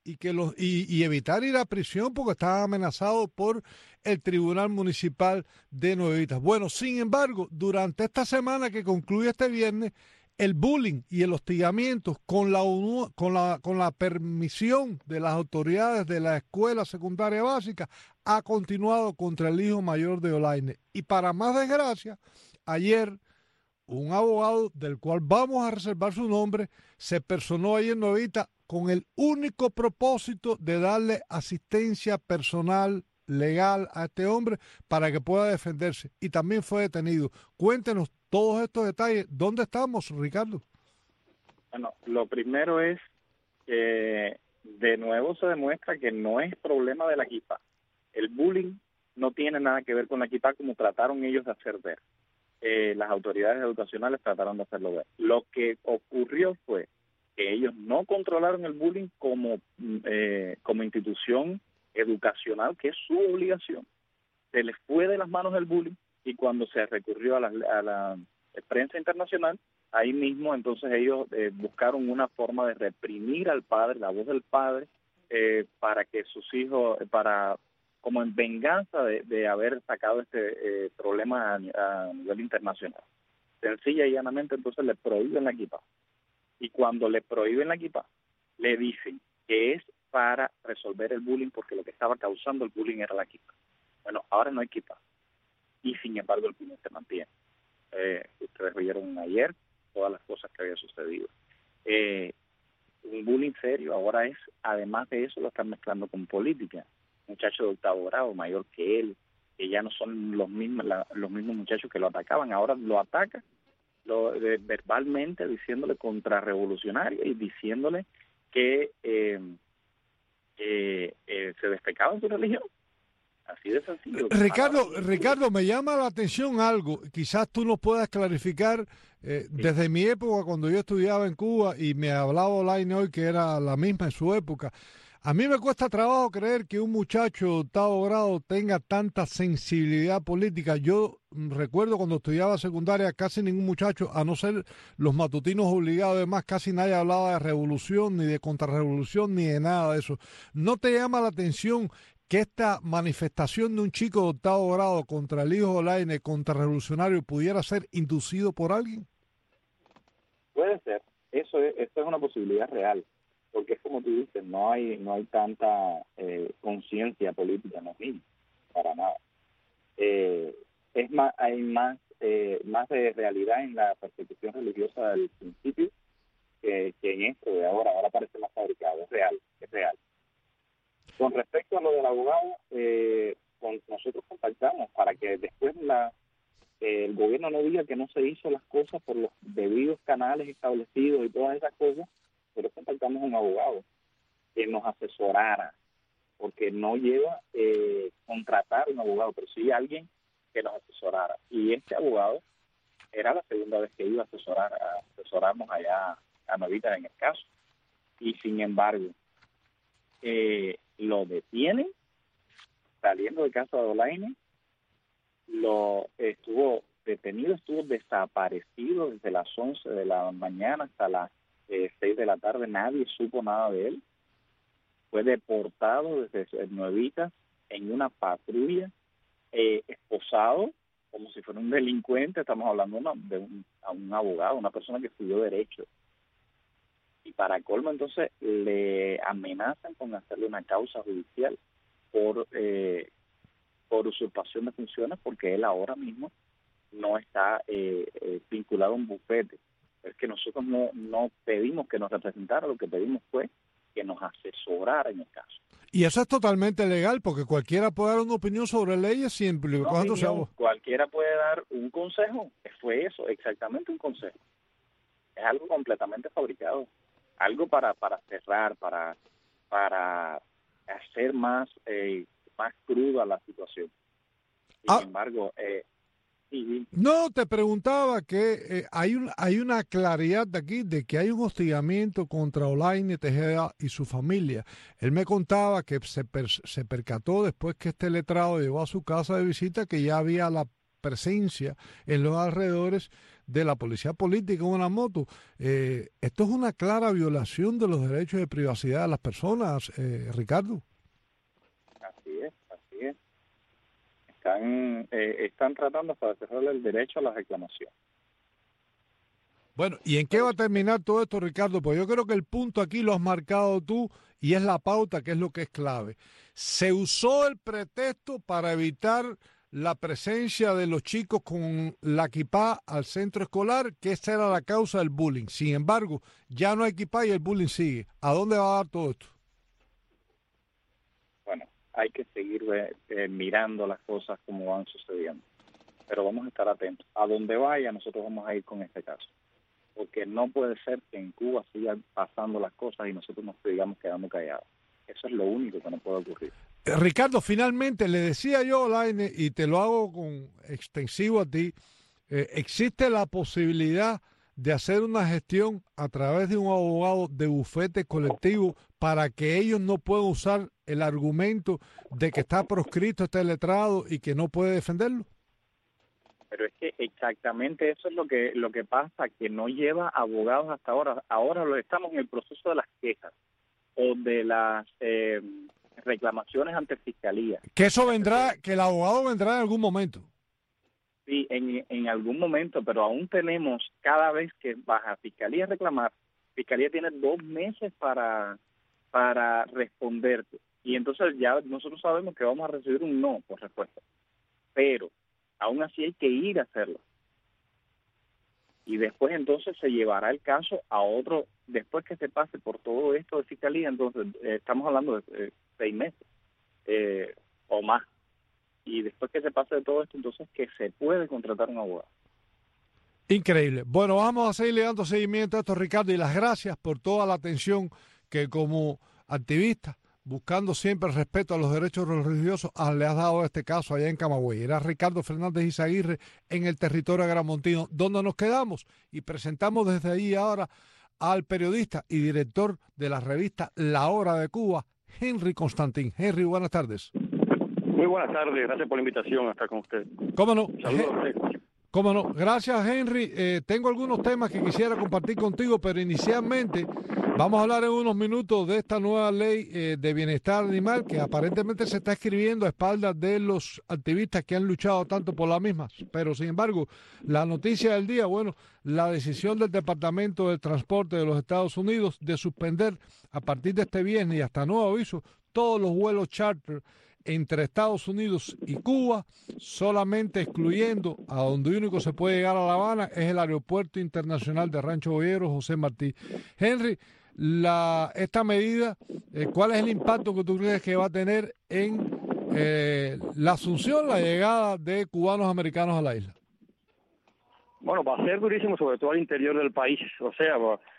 y evitar ir a prisión porque estaban amenazados por el Tribunal Municipal de Nuevitas. Bueno, sin embargo, durante esta semana que concluye este viernes, el bullying y el hostigamiento con la permisión de las autoridades de la escuela secundaria básica ha continuado contra el hijo mayor de Olaine. Y para más desgracia, ayer un abogado del cual vamos a reservar su nombre se personó ahí en Nuevitas con el único propósito de darle asistencia personal legal a este hombre para que pueda defenderse, y también fue detenido. Cuéntenos todos estos detalles. ¿Dónde estamos, Ricardo? Bueno, lo primero es que de nuevo se demuestra que no es problema de la kipá. El bullying no tiene nada que ver con la kipá como trataron ellos de hacer ver. Las autoridades educacionales trataron de hacerlo ver. Lo que ocurrió fue que ellos no controlaron el bullying como institución educacional, que es su obligación. Se les fue de las manos el bullying, y cuando se recurrió a prensa internacional, ahí mismo entonces ellos buscaron una forma de reprimir al padre, la voz del padre, para que sus hijos, como en venganza de haber sacado este problema a nivel internacional. Sencilla y llanamente entonces le prohíben la equipa. Y cuando le prohíben la equipa, le dicen que es para resolver el bullying, porque lo que estaba causando el bullying era la equipa. Bueno, ahora no hay equipa. Y sin embargo el bullying se mantiene. Ustedes vieron ayer todas las cosas que había sucedido. Un bullying serio ahora es, además de eso, lo están mezclando con política. Muchachos de octavo grado, mayor que él, que ya no son los mismos muchachos que lo atacaban, ahora lo ataca verbalmente, diciéndole contrarrevolucionario y diciéndole que se despecaba en su religión. Así de sencillo. Ricardo, me llama la atención algo, quizás tú nos puedas clarificar. Desde mi época, cuando yo estudiaba en Cuba y me hablaba Olaine hoy, que era la misma en su época, a mí me cuesta trabajo creer que un muchacho de octavo grado tenga tanta sensibilidad política. Yo recuerdo cuando estudiaba secundaria, casi ningún muchacho, a no ser los matutinos obligados, además casi nadie hablaba de revolución, ni de contrarrevolución, ni de nada de eso. ¿No te llama la atención que esta manifestación de un chico de octavo grado contra el hijo de Olaine, contrarrevolucionario, pudiera ser inducido por alguien? Puede ser. Eso es una posibilidad real. Porque es como tú dices, no hay tanta conciencia política en los niños, para nada. Hay más de realidad en la persecución religiosa del principio que en esto de ahora. Ahora parece más fabricado, es real. Con respecto a lo del abogado, nosotros contactamos para que después el gobierno no diga que no se hizo las cosas por los debidos canales establecidos y todas esas cosas. Pero contactamos a un abogado que nos asesorara, porque no lleva contratar un abogado, pero sí alguien que nos asesorara. Y este abogado era la segunda vez que iba a asesorarnos allá a Novita en el caso. Y sin embargo, lo detienen saliendo de casa de Olaine, estuvo detenido, estuvo desaparecido desde las 11 de la mañana hasta las 6 de la tarde, nadie supo nada de él. Fue deportado desde Nuevitas en una patrulla, esposado como si fuera un delincuente. Estamos hablando de un abogado, una persona que estudió Derecho. Y para colmo, entonces, le amenazan con hacerle una causa judicial por usurpación de funciones, porque él ahora mismo no está vinculado a un bufete. Es que nosotros no pedimos que nos representara, lo que pedimos fue que nos asesorara en el caso. Y eso es totalmente legal, porque cualquiera puede dar una opinión sobre leyes siempre. Cualquiera puede dar un consejo, fue eso, exactamente un consejo. Es algo completamente fabricado, algo para cerrar, para hacer más cruda la situación. Sin embargo... No, te preguntaba que hay una claridad de aquí de que hay un hostigamiento contra Olaine Tejeda y su familia. Él me contaba que se percató después que este letrado llegó a su casa de visita que ya había la presencia en los alrededores de la policía política en una moto. Esto es una clara violación de los derechos de privacidad de las personas, Ricardo. Así es. Están tratando para cerrarle el derecho a la reclamación. Bueno, ¿y en qué va a terminar todo esto, Ricardo? Pues yo creo que el punto aquí lo has marcado tú y es la pauta, que es lo que es clave. Se usó el pretexto para evitar la presencia de los chicos con la kipá al centro escolar, que esa era la causa del bullying. Sin embargo, ya no hay kipá y el bullying sigue. ¿A dónde va a dar todo esto? Bueno, hay que seguir mirando las cosas como van sucediendo. Pero vamos a estar atentos. A donde vaya, nosotros vamos a ir con este caso. Porque no puede ser que en Cuba sigan pasando las cosas y nosotros nos sigamos quedando callados. Eso es lo único que no puede ocurrir. Ricardo, finalmente, le decía yo a Olaine, y te lo hago con extensivo a ti, ¿existe la posibilidad de hacer una gestión a través de un abogado de bufete colectivo para que ellos no puedan usar el argumento de que está proscrito este letrado y que no puede defenderlo? pero es que exactamente eso es lo que pasa, que no lleva abogados hasta ahora. Ahora estamos en el proceso de las quejas o de las reclamaciones ante fiscalía. Que eso vendrá, que el abogado vendrá en algún momento. Sí, en algún momento, pero aún tenemos, cada vez que baja fiscalía a reclamar, fiscalía tiene 2 meses para responderte. Y entonces ya nosotros sabemos que vamos a recibir un no por respuesta. Pero aún así hay que ir a hacerlo. Y después entonces se llevará el caso a otro, después que se pase por todo esto de fiscalía, entonces estamos hablando de 6 meses o más. Y después que se pase de todo esto, entonces que se puede contratar un abogado. Increíble. Bueno, vamos a seguirle dando seguimiento a esto, Ricardo, y las gracias por toda la atención que como activista, buscando siempre el respeto a los derechos religiosos, le has dado a este caso allá en Camagüey. Era Ricardo Fernández Izaguirre en el territorio agramontino, donde nos quedamos y presentamos desde ahí ahora al periodista y director de la revista La Hora de Cuba, Henry Constantín. Henry, buenas tardes. Muy buenas tardes, gracias por la invitación a estar con usted. ¿Cómo no? Saludos a usted. ¿Cómo no? Gracias, Henry. Tengo algunos temas que quisiera compartir contigo, pero inicialmente vamos a hablar en unos minutos de esta nueva ley de bienestar animal que aparentemente se está escribiendo a espaldas de los activistas que han luchado tanto por la misma. Pero, sin embargo, la noticia del día, bueno, la decisión del Departamento de Transporte de los Estados Unidos de suspender a partir de este viernes y hasta nuevo aviso todos los vuelos charter entre Estados Unidos y Cuba, solamente excluyendo a donde único se puede llegar a La Habana es el Aeropuerto Internacional de Rancho Boyero José Martí. Henry, esta medida, ¿cuál es el impacto que tú crees que va a tener en la asunción, la llegada de cubanos americanos a la isla? Bueno, va a ser durísimo, sobre todo al interior del país. O sea,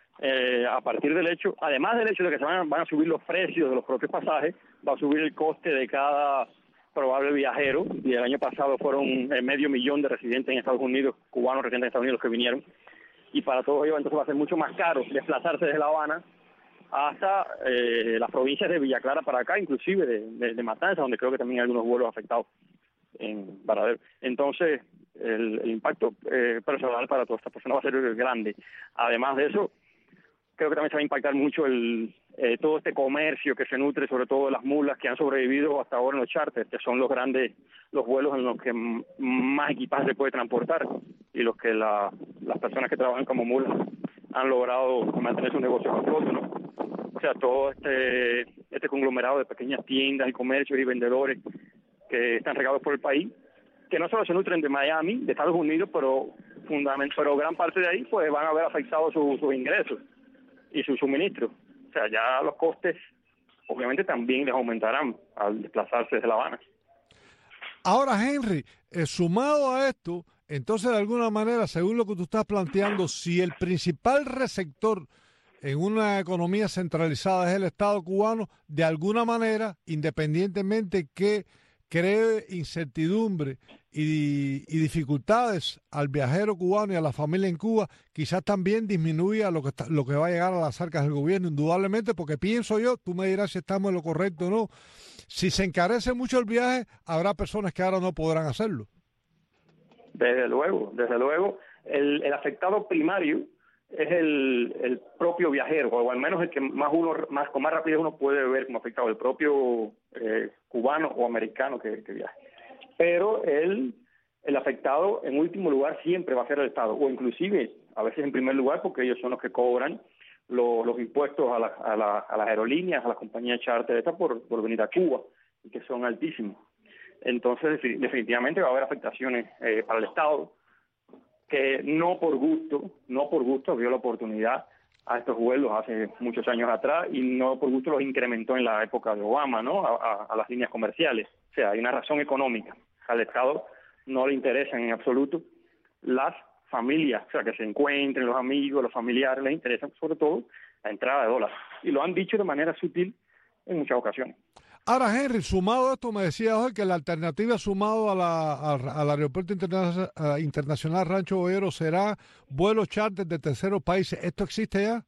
a partir del hecho, además del hecho de que se van a subir los precios de los propios pasajes, va a subir el coste de cada probable viajero, y el año pasado fueron 500,000 de residentes en Estados Unidos, cubanos residentes en Estados Unidos que vinieron, y para todos ellos entonces va a ser mucho más caro desplazarse desde La Habana hasta las provincias de Villa Clara para acá, inclusive de Matanzas, donde creo que también hay algunos vuelos afectados en Varadero. Entonces, el impacto personal para todas estas personas va a ser grande. Además de eso, creo que también se va a impactar mucho todo este comercio que se nutre, sobre todo de las mulas que han sobrevivido hasta ahora en los charters, que son los vuelos en los que más equipaje se puede transportar y los que las personas que trabajan como mulas han logrado mantener sus negocios a flote, ¿no? O sea, todo este conglomerado de pequeñas tiendas y comercios y vendedores que están regados por el país, que no solo se nutren de Miami, de Estados Unidos, pero gran parte de ahí pues van a ver afectados sus ingresos y su suministro. O sea, ya los costes obviamente también les aumentarán al desplazarse desde La Habana. Ahora, Henry, sumado a esto, entonces de alguna manera, según lo que tú estás planteando, si el principal receptor en una economía centralizada es el Estado cubano, de alguna manera, independientemente que cree incertidumbre y dificultades al viajero cubano y a la familia en Cuba, quizás también disminuya lo que va a llegar a las arcas del gobierno, indudablemente, porque pienso yo, tú me dirás si estamos en lo correcto o no, si se encarece mucho el viaje, habrá personas que ahora no podrán hacerlo. Desde luego, el afectado primario es el propio viajero, o al menos el que con más rapidez uno puede ver como afectado, el propio cubano o americano que viaje. Pero el afectado en último lugar siempre va a ser el Estado, o inclusive a veces en primer lugar, porque ellos son los que cobran los impuestos a las aerolíneas, a las compañías charter por venir a Cuba, y que son altísimos. Entonces definitivamente va a haber afectaciones para el Estado, que no por gusto vio la oportunidad a estos vuelos hace muchos años atrás, y no por gusto los incrementó en la época de Obama, ¿no? A las líneas comerciales. O sea, hay una razón económica. Al Estado no le interesan en absoluto las familias, o sea, que se encuentren los amigos, los familiares, les interesan sobre todo la entrada de dólares. Y lo han dicho de manera sutil en muchas ocasiones. Ahora, Henry, sumado a esto, me decías hoy que la alternativa sumado al Aeropuerto Internacional Rancho Boyero será vuelos charter de terceros países. ¿Esto existe ya?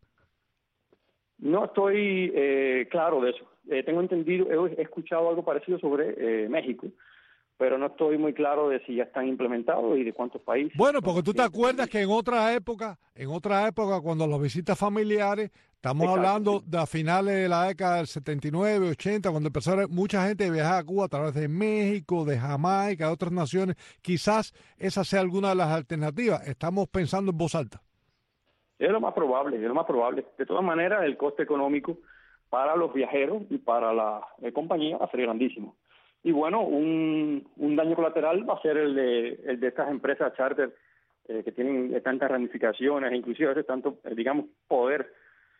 No estoy claro de eso. Tengo entendido, he escuchado algo parecido sobre México, pero no estoy muy claro de si ya están implementados y de cuántos países. Bueno, porque tú te acuerdas que en otra época, cuando las visitas familiares, estamos hablando de a finales de la década del 79, 80, cuando empezaron mucha gente a viajar a Cuba a través de México, de Jamaica, de otras naciones, quizás esa sea alguna de las alternativas. Estamos pensando en voz alta. Es lo más probable. De todas maneras, el coste económico para los viajeros y para la compañía va a ser grandísimo. Y bueno, un daño colateral va a ser el de estas empresas charter que tienen tantas ramificaciones, inclusive a veces tanto, digamos, poder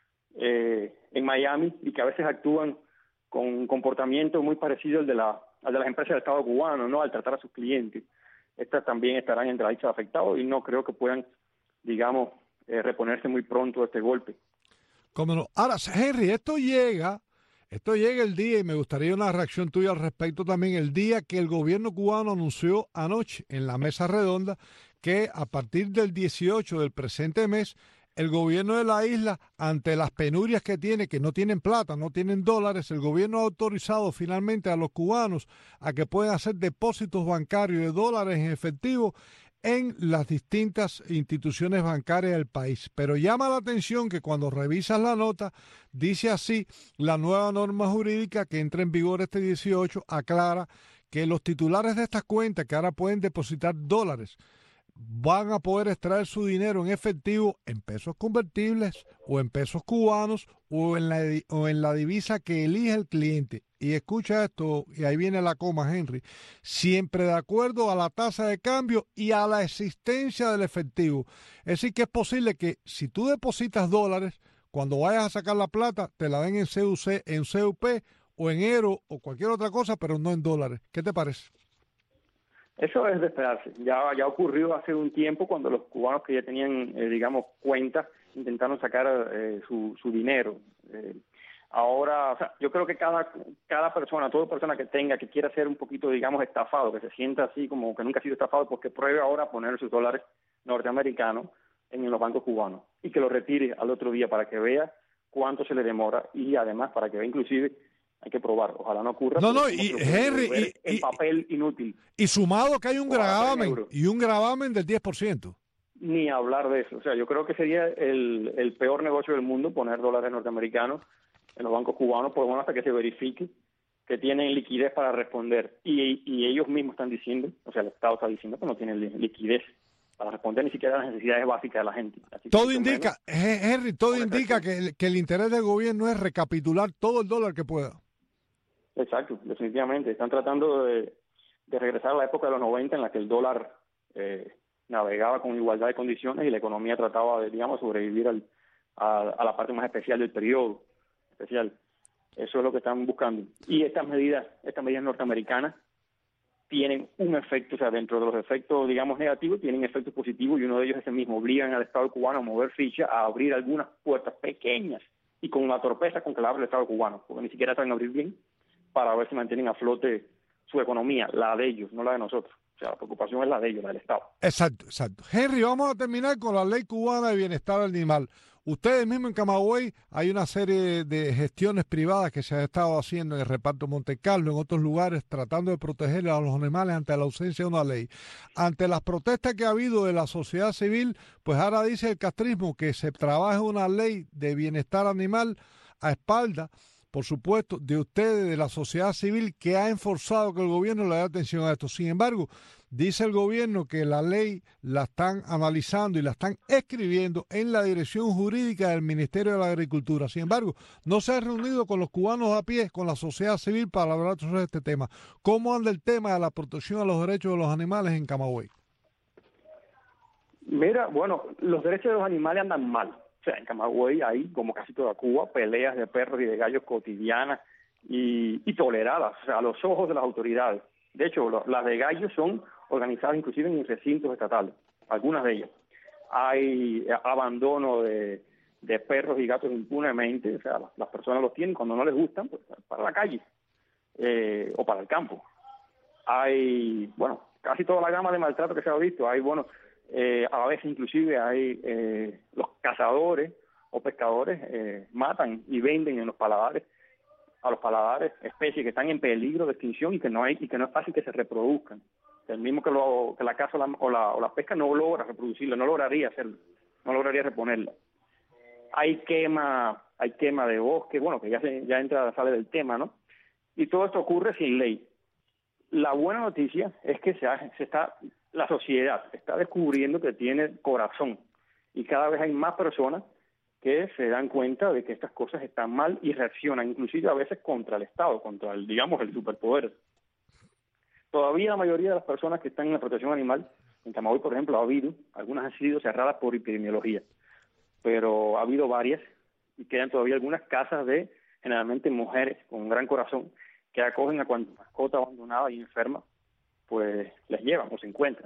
en Miami, y que a veces actúan con un comportamiento muy parecido al de las empresas del Estado cubano, ¿no? Al tratar a sus clientes. Estas también estarán entre la lista de afectados y no creo que puedan, digamos, reponerse muy pronto de este golpe. Cómo no. Ahora, Henry, esto llega el día, y me gustaría una reacción tuya al respecto también, el día que el gobierno cubano anunció anoche en la mesa redonda que a partir del 18 del presente mes, el gobierno de la isla, ante las penurias que tiene, que no tienen plata, no tienen dólares, el gobierno ha autorizado finalmente a los cubanos a que puedan hacer depósitos bancarios de dólares en efectivo en las distintas instituciones bancarias del país. Pero llama la atención que cuando revisas la nota, dice así: la nueva norma jurídica que entra en vigor este 18 aclara que los titulares de estas cuentas, que ahora pueden depositar dólares, van a poder extraer su dinero en efectivo, en pesos convertibles o en pesos cubanos o en la divisa que elija el cliente. Y escucha esto, y ahí viene la coma, Henry, siempre de acuerdo a la tasa de cambio y a la existencia del efectivo. Es decir, que es posible que si tú depositas dólares, cuando vayas a sacar la plata, te la den en CUC, en CUP o en euro o cualquier otra cosa, pero no en dólares. ¿Qué te parece? Eso es de esperarse. Ya ocurrió hace un tiempo cuando los cubanos que ya tenían, digamos, cuentas, intentaron sacar su dinero. Ahora, o sea, yo creo que cada persona, toda persona que quiera ser un poquito, digamos, estafado, que se sienta así como que nunca ha sido estafado, pues que pruebe ahora a poner sus dólares norteamericanos en los bancos cubanos y que lo retire al otro día para que vea cuánto se le demora, y además para que vea, inclusive, hay que probar, ojalá no ocurra. No, y Henry, el papel inútil. Y sumado que hay un gravamen del 10%. Ni hablar de eso. O sea, yo creo que sería el peor negocio del mundo poner dólares norteamericanos en los bancos cubanos, por lo menos hasta que se verifique que tienen liquidez para responder. Y ellos mismos están diciendo, o sea, el Estado está diciendo que no tienen liquidez para responder ni siquiera a las necesidades básicas de la gente. Así todo indica, Henry, indica que el interés del gobierno es recapitular todo el dólar que pueda. Exacto, definitivamente. Están tratando de regresar a la época de los 90 en la que el dólar navegaba con igualdad de condiciones y la economía trataba de, digamos, sobrevivir a la parte más especial del periodo especial. Eso es lo que están buscando. Y estas medidas norteamericanas tienen un efecto, o sea, dentro de los efectos, digamos, negativos, tienen efectos positivos, y uno de ellos es el mismo: obligan al Estado cubano a mover ficha, a abrir algunas puertas pequeñas y con la torpeza con que la abre el Estado cubano, porque ni siquiera saben abrir bien, para ver si mantienen a flote su economía, la de ellos, no la de nosotros. O sea, la preocupación es la de ellos, la del Estado. Exacto. Henry, vamos a terminar con la Ley Cubana de Bienestar Animal. Ustedes mismos en Camagüey hay una serie de gestiones privadas que se han estado haciendo en el reparto Monte Carlo, en otros lugares, tratando de proteger a los animales ante la ausencia de una ley. Ante las protestas que ha habido de la sociedad civil, pues ahora dice el castrismo que se trabaja una ley de bienestar animal a espalda, por supuesto, de ustedes, de la sociedad civil, que ha enforzado que el gobierno le dé atención a esto. Sin embargo, dice el gobierno que la ley la están analizando y la están escribiendo en la dirección jurídica del Ministerio de la Agricultura. Sin embargo, no se ha reunido con los cubanos a pie, con la sociedad civil, para hablar sobre este tema. ¿Cómo anda el tema de la protección a los derechos de los animales en Camagüey? Mira, bueno, los derechos de los animales andan mal. O sea, en Camagüey hay, como casi toda Cuba, peleas de perros y de gallos cotidianas y toleradas, o sea, a los ojos de las autoridades. De hecho, las de gallos son organizadas inclusive en recintos estatales, algunas de ellas. Hay abandono de perros y gatos impunemente, o sea, las personas los tienen, cuando no les gustan, pues para la calle o para el campo. Hay, bueno, casi toda la gama de maltrato que se ha visto. Hay, bueno, a veces inclusive hay los cazadores o pescadores matan y venden en los paladares a los paladares especies que están en peligro de extinción y que no es fácil que se reproduzcan. El mismo que la caza o la pesca no logra reproducirla, no lograría hacerlo, no lograría reponerla. Hay quema de bosque, bueno, que sale del tema, ¿no? Y todo esto ocurre sin ley. La buena noticia es que la sociedad está descubriendo que tiene corazón y cada vez hay más personas que se dan cuenta de que estas cosas están mal y reaccionan, inclusive a veces contra el Estado, contra el superpoder. Todavía la mayoría de las personas que están en la protección animal, en Camagüey, por ejemplo, algunas han sido cerradas por epidemiología, pero ha habido varias y quedan todavía algunas casas de, generalmente, mujeres con un gran corazón que acogen a cuanta mascota abandonada y enferma, pues les llevan o se encuentran.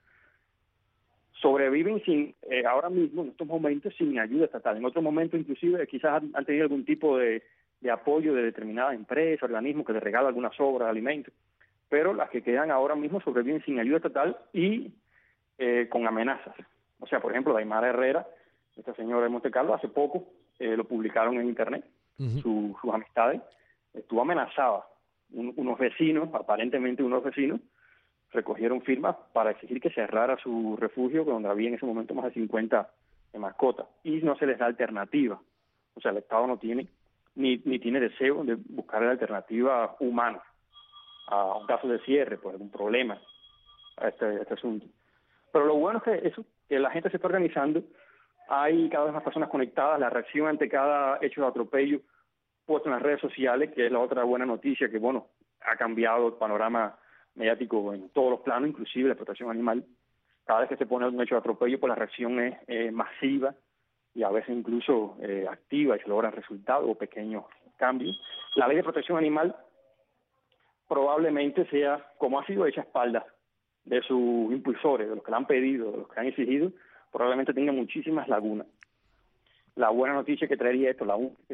Sobreviven ahora mismo, en estos momentos, sin ayuda estatal. En otros momentos, inclusive, quizás han tenido algún tipo de apoyo de determinadas empresas, organismos que les regalan algunas sobras de alimentos, pero las que quedan ahora mismo sobreviven sin ayuda estatal y con amenazas. O sea, por ejemplo, Daimara Herrera, esta señora de Monte Carlo, hace poco lo publicaron en internet, sus amistades, estuvo amenazada. Aparentemente unos vecinos, recogieron firmas para exigir que cerrara su refugio, donde había en ese momento más de 50 mascotas, y no se les da alternativa. O sea, el Estado no tiene, ni tiene deseo de buscar la alternativa humana a un caso de cierre, por algún problema a este asunto. Pero lo bueno es que la gente se está organizando, hay cada vez más personas conectadas, la reacción ante cada hecho de atropello puesto en las redes sociales, que es la otra buena noticia, que bueno, ha cambiado el panorama mediático en todos los planos, inclusive la protección animal. Cada vez que se pone un hecho de atropello, pues la reacción es masiva y a veces incluso activa y se logran resultados o pequeños cambios. La ley de protección animal probablemente sea, como ha sido hecha a espaldas de sus impulsores, de los que la han pedido, de los que han exigido, probablemente tenga muchísimas lagunas. La buena noticia que traería esto,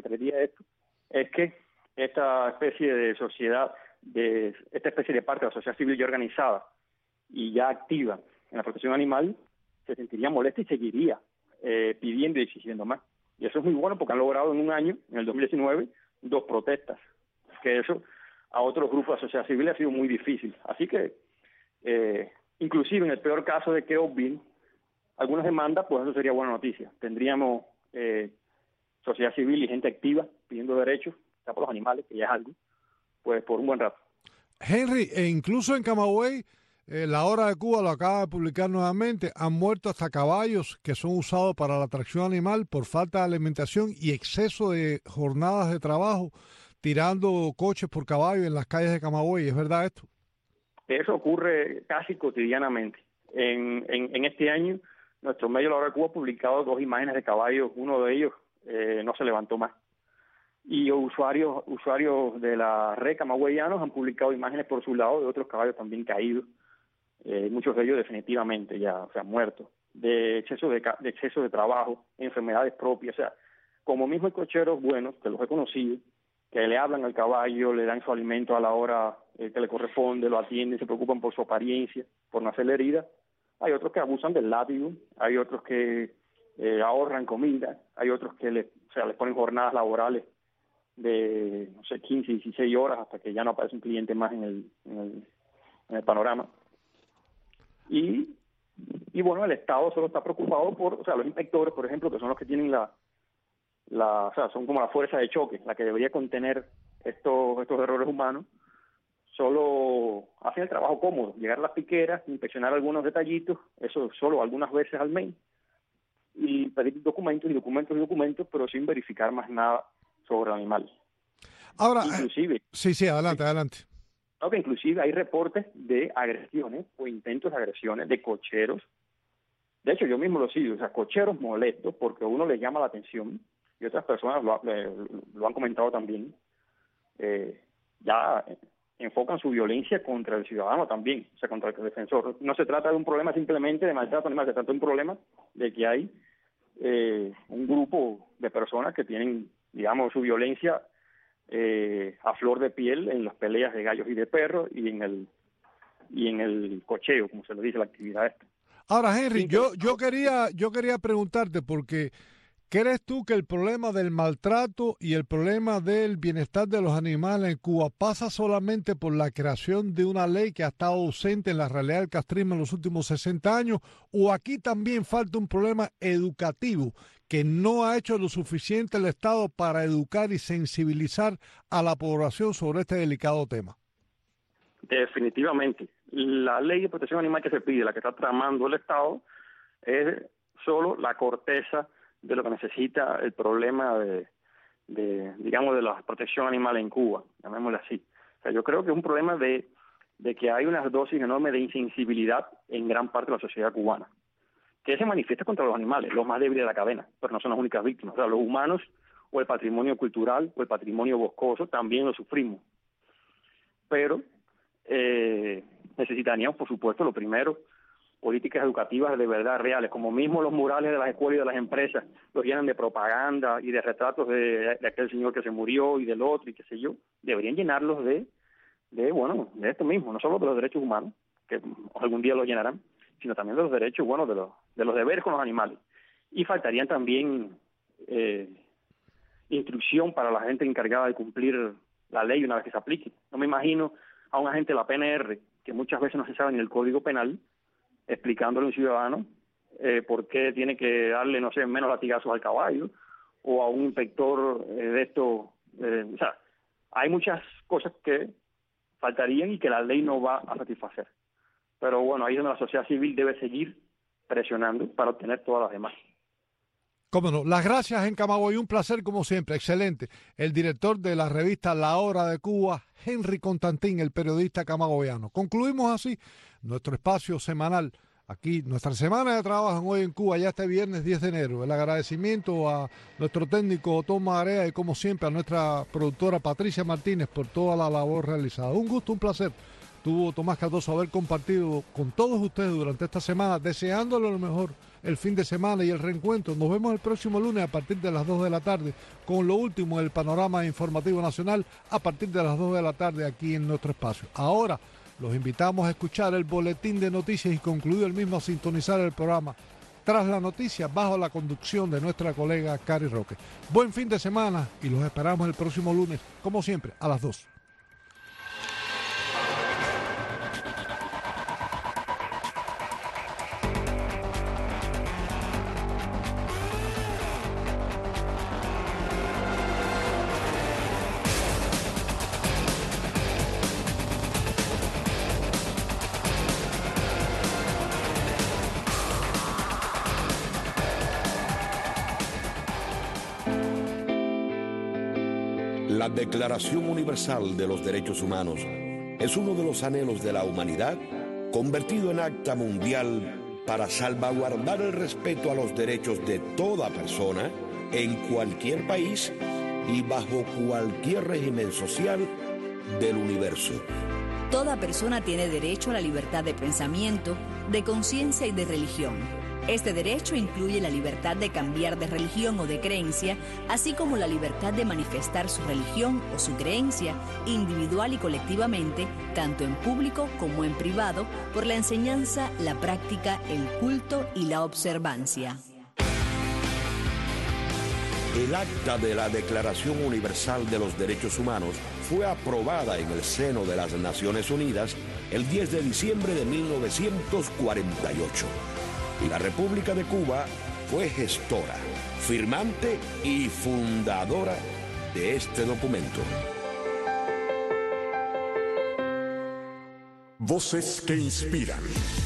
es que esta especie de sociedad, esta especie de parte de la sociedad civil ya organizada y ya activa en la protección animal, se sentiría molesta y seguiría pidiendo y exigiendo más. Y eso es muy bueno porque han logrado en un año, en el 2019, 2 protestas. Que eso a otros grupos de la sociedad civil ha sido muy difícil. Así que, inclusive en el peor caso de que obvien algunas demandas, pues eso sería buena noticia. Tendríamos sociedad civil y gente activa pidiendo derechos, ya por los animales, que ya es algo, pues por un buen rato. Henry, incluso en Camagüey, La Hora de Cuba lo acaba de publicar nuevamente, han muerto hasta caballos que son usados para la atracción animal por falta de alimentación y exceso de jornadas de trabajo, tirando coches por caballo en las calles de Camagüey. ¿Es verdad esto? Eso ocurre casi cotidianamente. En este año, nuestro medio La Hora de Cuba ha publicado 2 imágenes de caballos, uno de ellos no se levantó más. Y usuarios de la red camagüeyanos han publicado imágenes por su lado de otros caballos también caídos, muchos de ellos definitivamente ya, o sea, muertos, de exceso de trabajo, enfermedades propias. O sea, como mismo hay cocheros buenos, que los he conocido, que le hablan al caballo, le dan su alimento a la hora que le corresponde, lo atienden, se preocupan por su apariencia, por no hacerle herida. Hay otros que abusan del látigo, hay otros que ahorran comida, hay otros que les ponen jornadas laborales de, 15, 16 horas hasta que ya no aparece un cliente más en el panorama. Y bueno, el Estado solo está preocupado por, los inspectores, por ejemplo, que son los que tienen son como la fuerza de choque, la que debería contener estos errores humanos, solo hacen el trabajo cómodo, llegar a las piqueras, inspeccionar algunos detallitos, eso solo algunas veces al mes, y pedir documentos, pero sin verificar más nada sobre el animal. Ahora, inclusive, sí, adelante. Aunque inclusive hay reportes de agresiones o intentos de agresiones de cocheros. De hecho, yo mismo lo sigo, cocheros molestos porque uno les llama la atención y otras personas lo han comentado también. Ya enfocan su violencia contra el ciudadano también, o sea, contra el defensor. No se trata de un problema simplemente de maltrato animal, se trata de un problema de que hay un grupo de personas que tienen, digamos, su violencia a flor de piel en las peleas de gallos y de perros y en el cocheo, como se le dice, la actividad esta. Ahora, Henry, yo quería preguntarte porque ¿Crees tú que el problema del maltrato y el problema del bienestar de los animales en Cuba pasa solamente por la creación de una ley que ha estado ausente en la realidad del castrismo en los últimos 60 años? ¿O aquí también falta un problema educativo que no ha hecho lo suficiente el Estado para educar y sensibilizar a la población sobre este delicado tema? Definitivamente. La ley de protección animal que se pide, la que está tramando el Estado, es solo la corteza de lo que necesita el problema de la protección animal en Cuba, llamémosle así. O sea, yo creo que es un problema de que hay unas dosis enormes de insensibilidad en gran parte de la sociedad cubana, que se manifiesta contra los animales, los más débiles de la cadena, pero no son las únicas víctimas. O sea, los humanos o el patrimonio cultural o el patrimonio boscoso también lo sufrimos. Pero necesitaríamos, por supuesto, lo primero, políticas educativas de verdad reales, como mismo los murales de las escuelas y de las empresas los llenan de propaganda y de retratos de aquel señor que se murió y del otro y qué sé yo, deberían llenarlos de esto mismo, no solo de los derechos humanos, que algún día lo llenarán, sino también de los derechos, de los deberes con los animales. Y faltarían también instrucción para la gente encargada de cumplir la ley una vez que se aplique. No me imagino a un agente de la PNR, que muchas veces no se sabe ni el Código Penal, explicándole a un ciudadano por qué tiene que darle, menos latigazos al caballo, o a un inspector de esto. O sea, hay muchas cosas que faltarían y que la ley no va a satisfacer. Pero bueno, ahí es donde la sociedad civil debe seguir presionando para obtener todas las demás. Cómo no. Las gracias en Camagüey, un placer como siempre, excelente. El director de la revista La Hora de Cuba, Henry Constantín, el periodista camagüeyano. Concluimos así nuestro espacio semanal. Aquí, nuestra semana de trabajo en Hoy en Cuba, ya este viernes 10 de enero. El agradecimiento a nuestro técnico Tom Marea y como siempre a nuestra productora Patricia Martínez por toda la labor realizada. Un gusto, un placer. Tuvo Tomás Cardoso haber compartido con todos ustedes durante esta semana, deseándole lo mejor el fin de semana y el reencuentro. Nos vemos el próximo lunes a partir de las 2 de la tarde con lo último del panorama informativo nacional a partir de las 2 de la tarde aquí en nuestro espacio. Ahora los invitamos a escuchar el boletín de noticias y concluido el mismo a sintonizar el programa Tras la Noticia bajo la conducción de nuestra colega Cari Roque. Buen fin de semana y los esperamos el próximo lunes, como siempre, a las 2. La Declaración Universal de los Derechos Humanos es uno de los anhelos de la humanidad convertido en acta mundial para salvaguardar el respeto a los derechos de toda persona en cualquier país y bajo cualquier régimen social del universo. Toda persona tiene derecho a la libertad de pensamiento, de conciencia y de religión. Este derecho incluye la libertad de cambiar de religión o de creencia, así como la libertad de manifestar su religión o su creencia, individual y colectivamente, tanto en público como en privado, por la enseñanza, la práctica, el culto y la observancia. El acta de la Declaración Universal de los Derechos Humanos fue aprobada en el seno de las Naciones Unidas el 10 de diciembre de 1948. Y la República de Cuba fue gestora, firmante y fundadora de este documento. Voces que inspiran.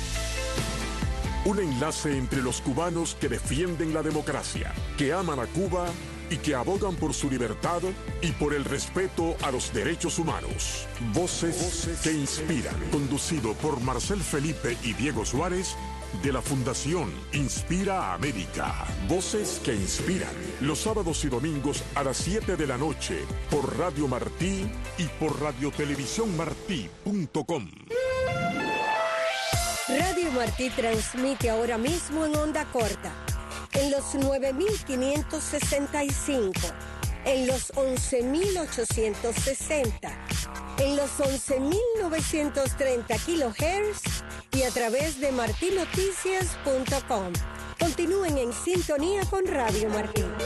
Un enlace entre los cubanos que defienden la democracia, que aman a Cuba y que abogan por su libertad y por el respeto a los derechos humanos. Voces que inspiran. Conducido por Marcel Felipe y Diego Suárez, de la Fundación Inspira América. Voces que inspiran. Los sábados y domingos a las 7 de la noche por Radio Martí y por radiotelevisiónmartí.com. Radio Martí transmite ahora mismo en onda corta, en los 9.565, en los 11.860, en los 11.930 kHz y a través de martinoticias.com. Continúen en sintonía con Radio Martí.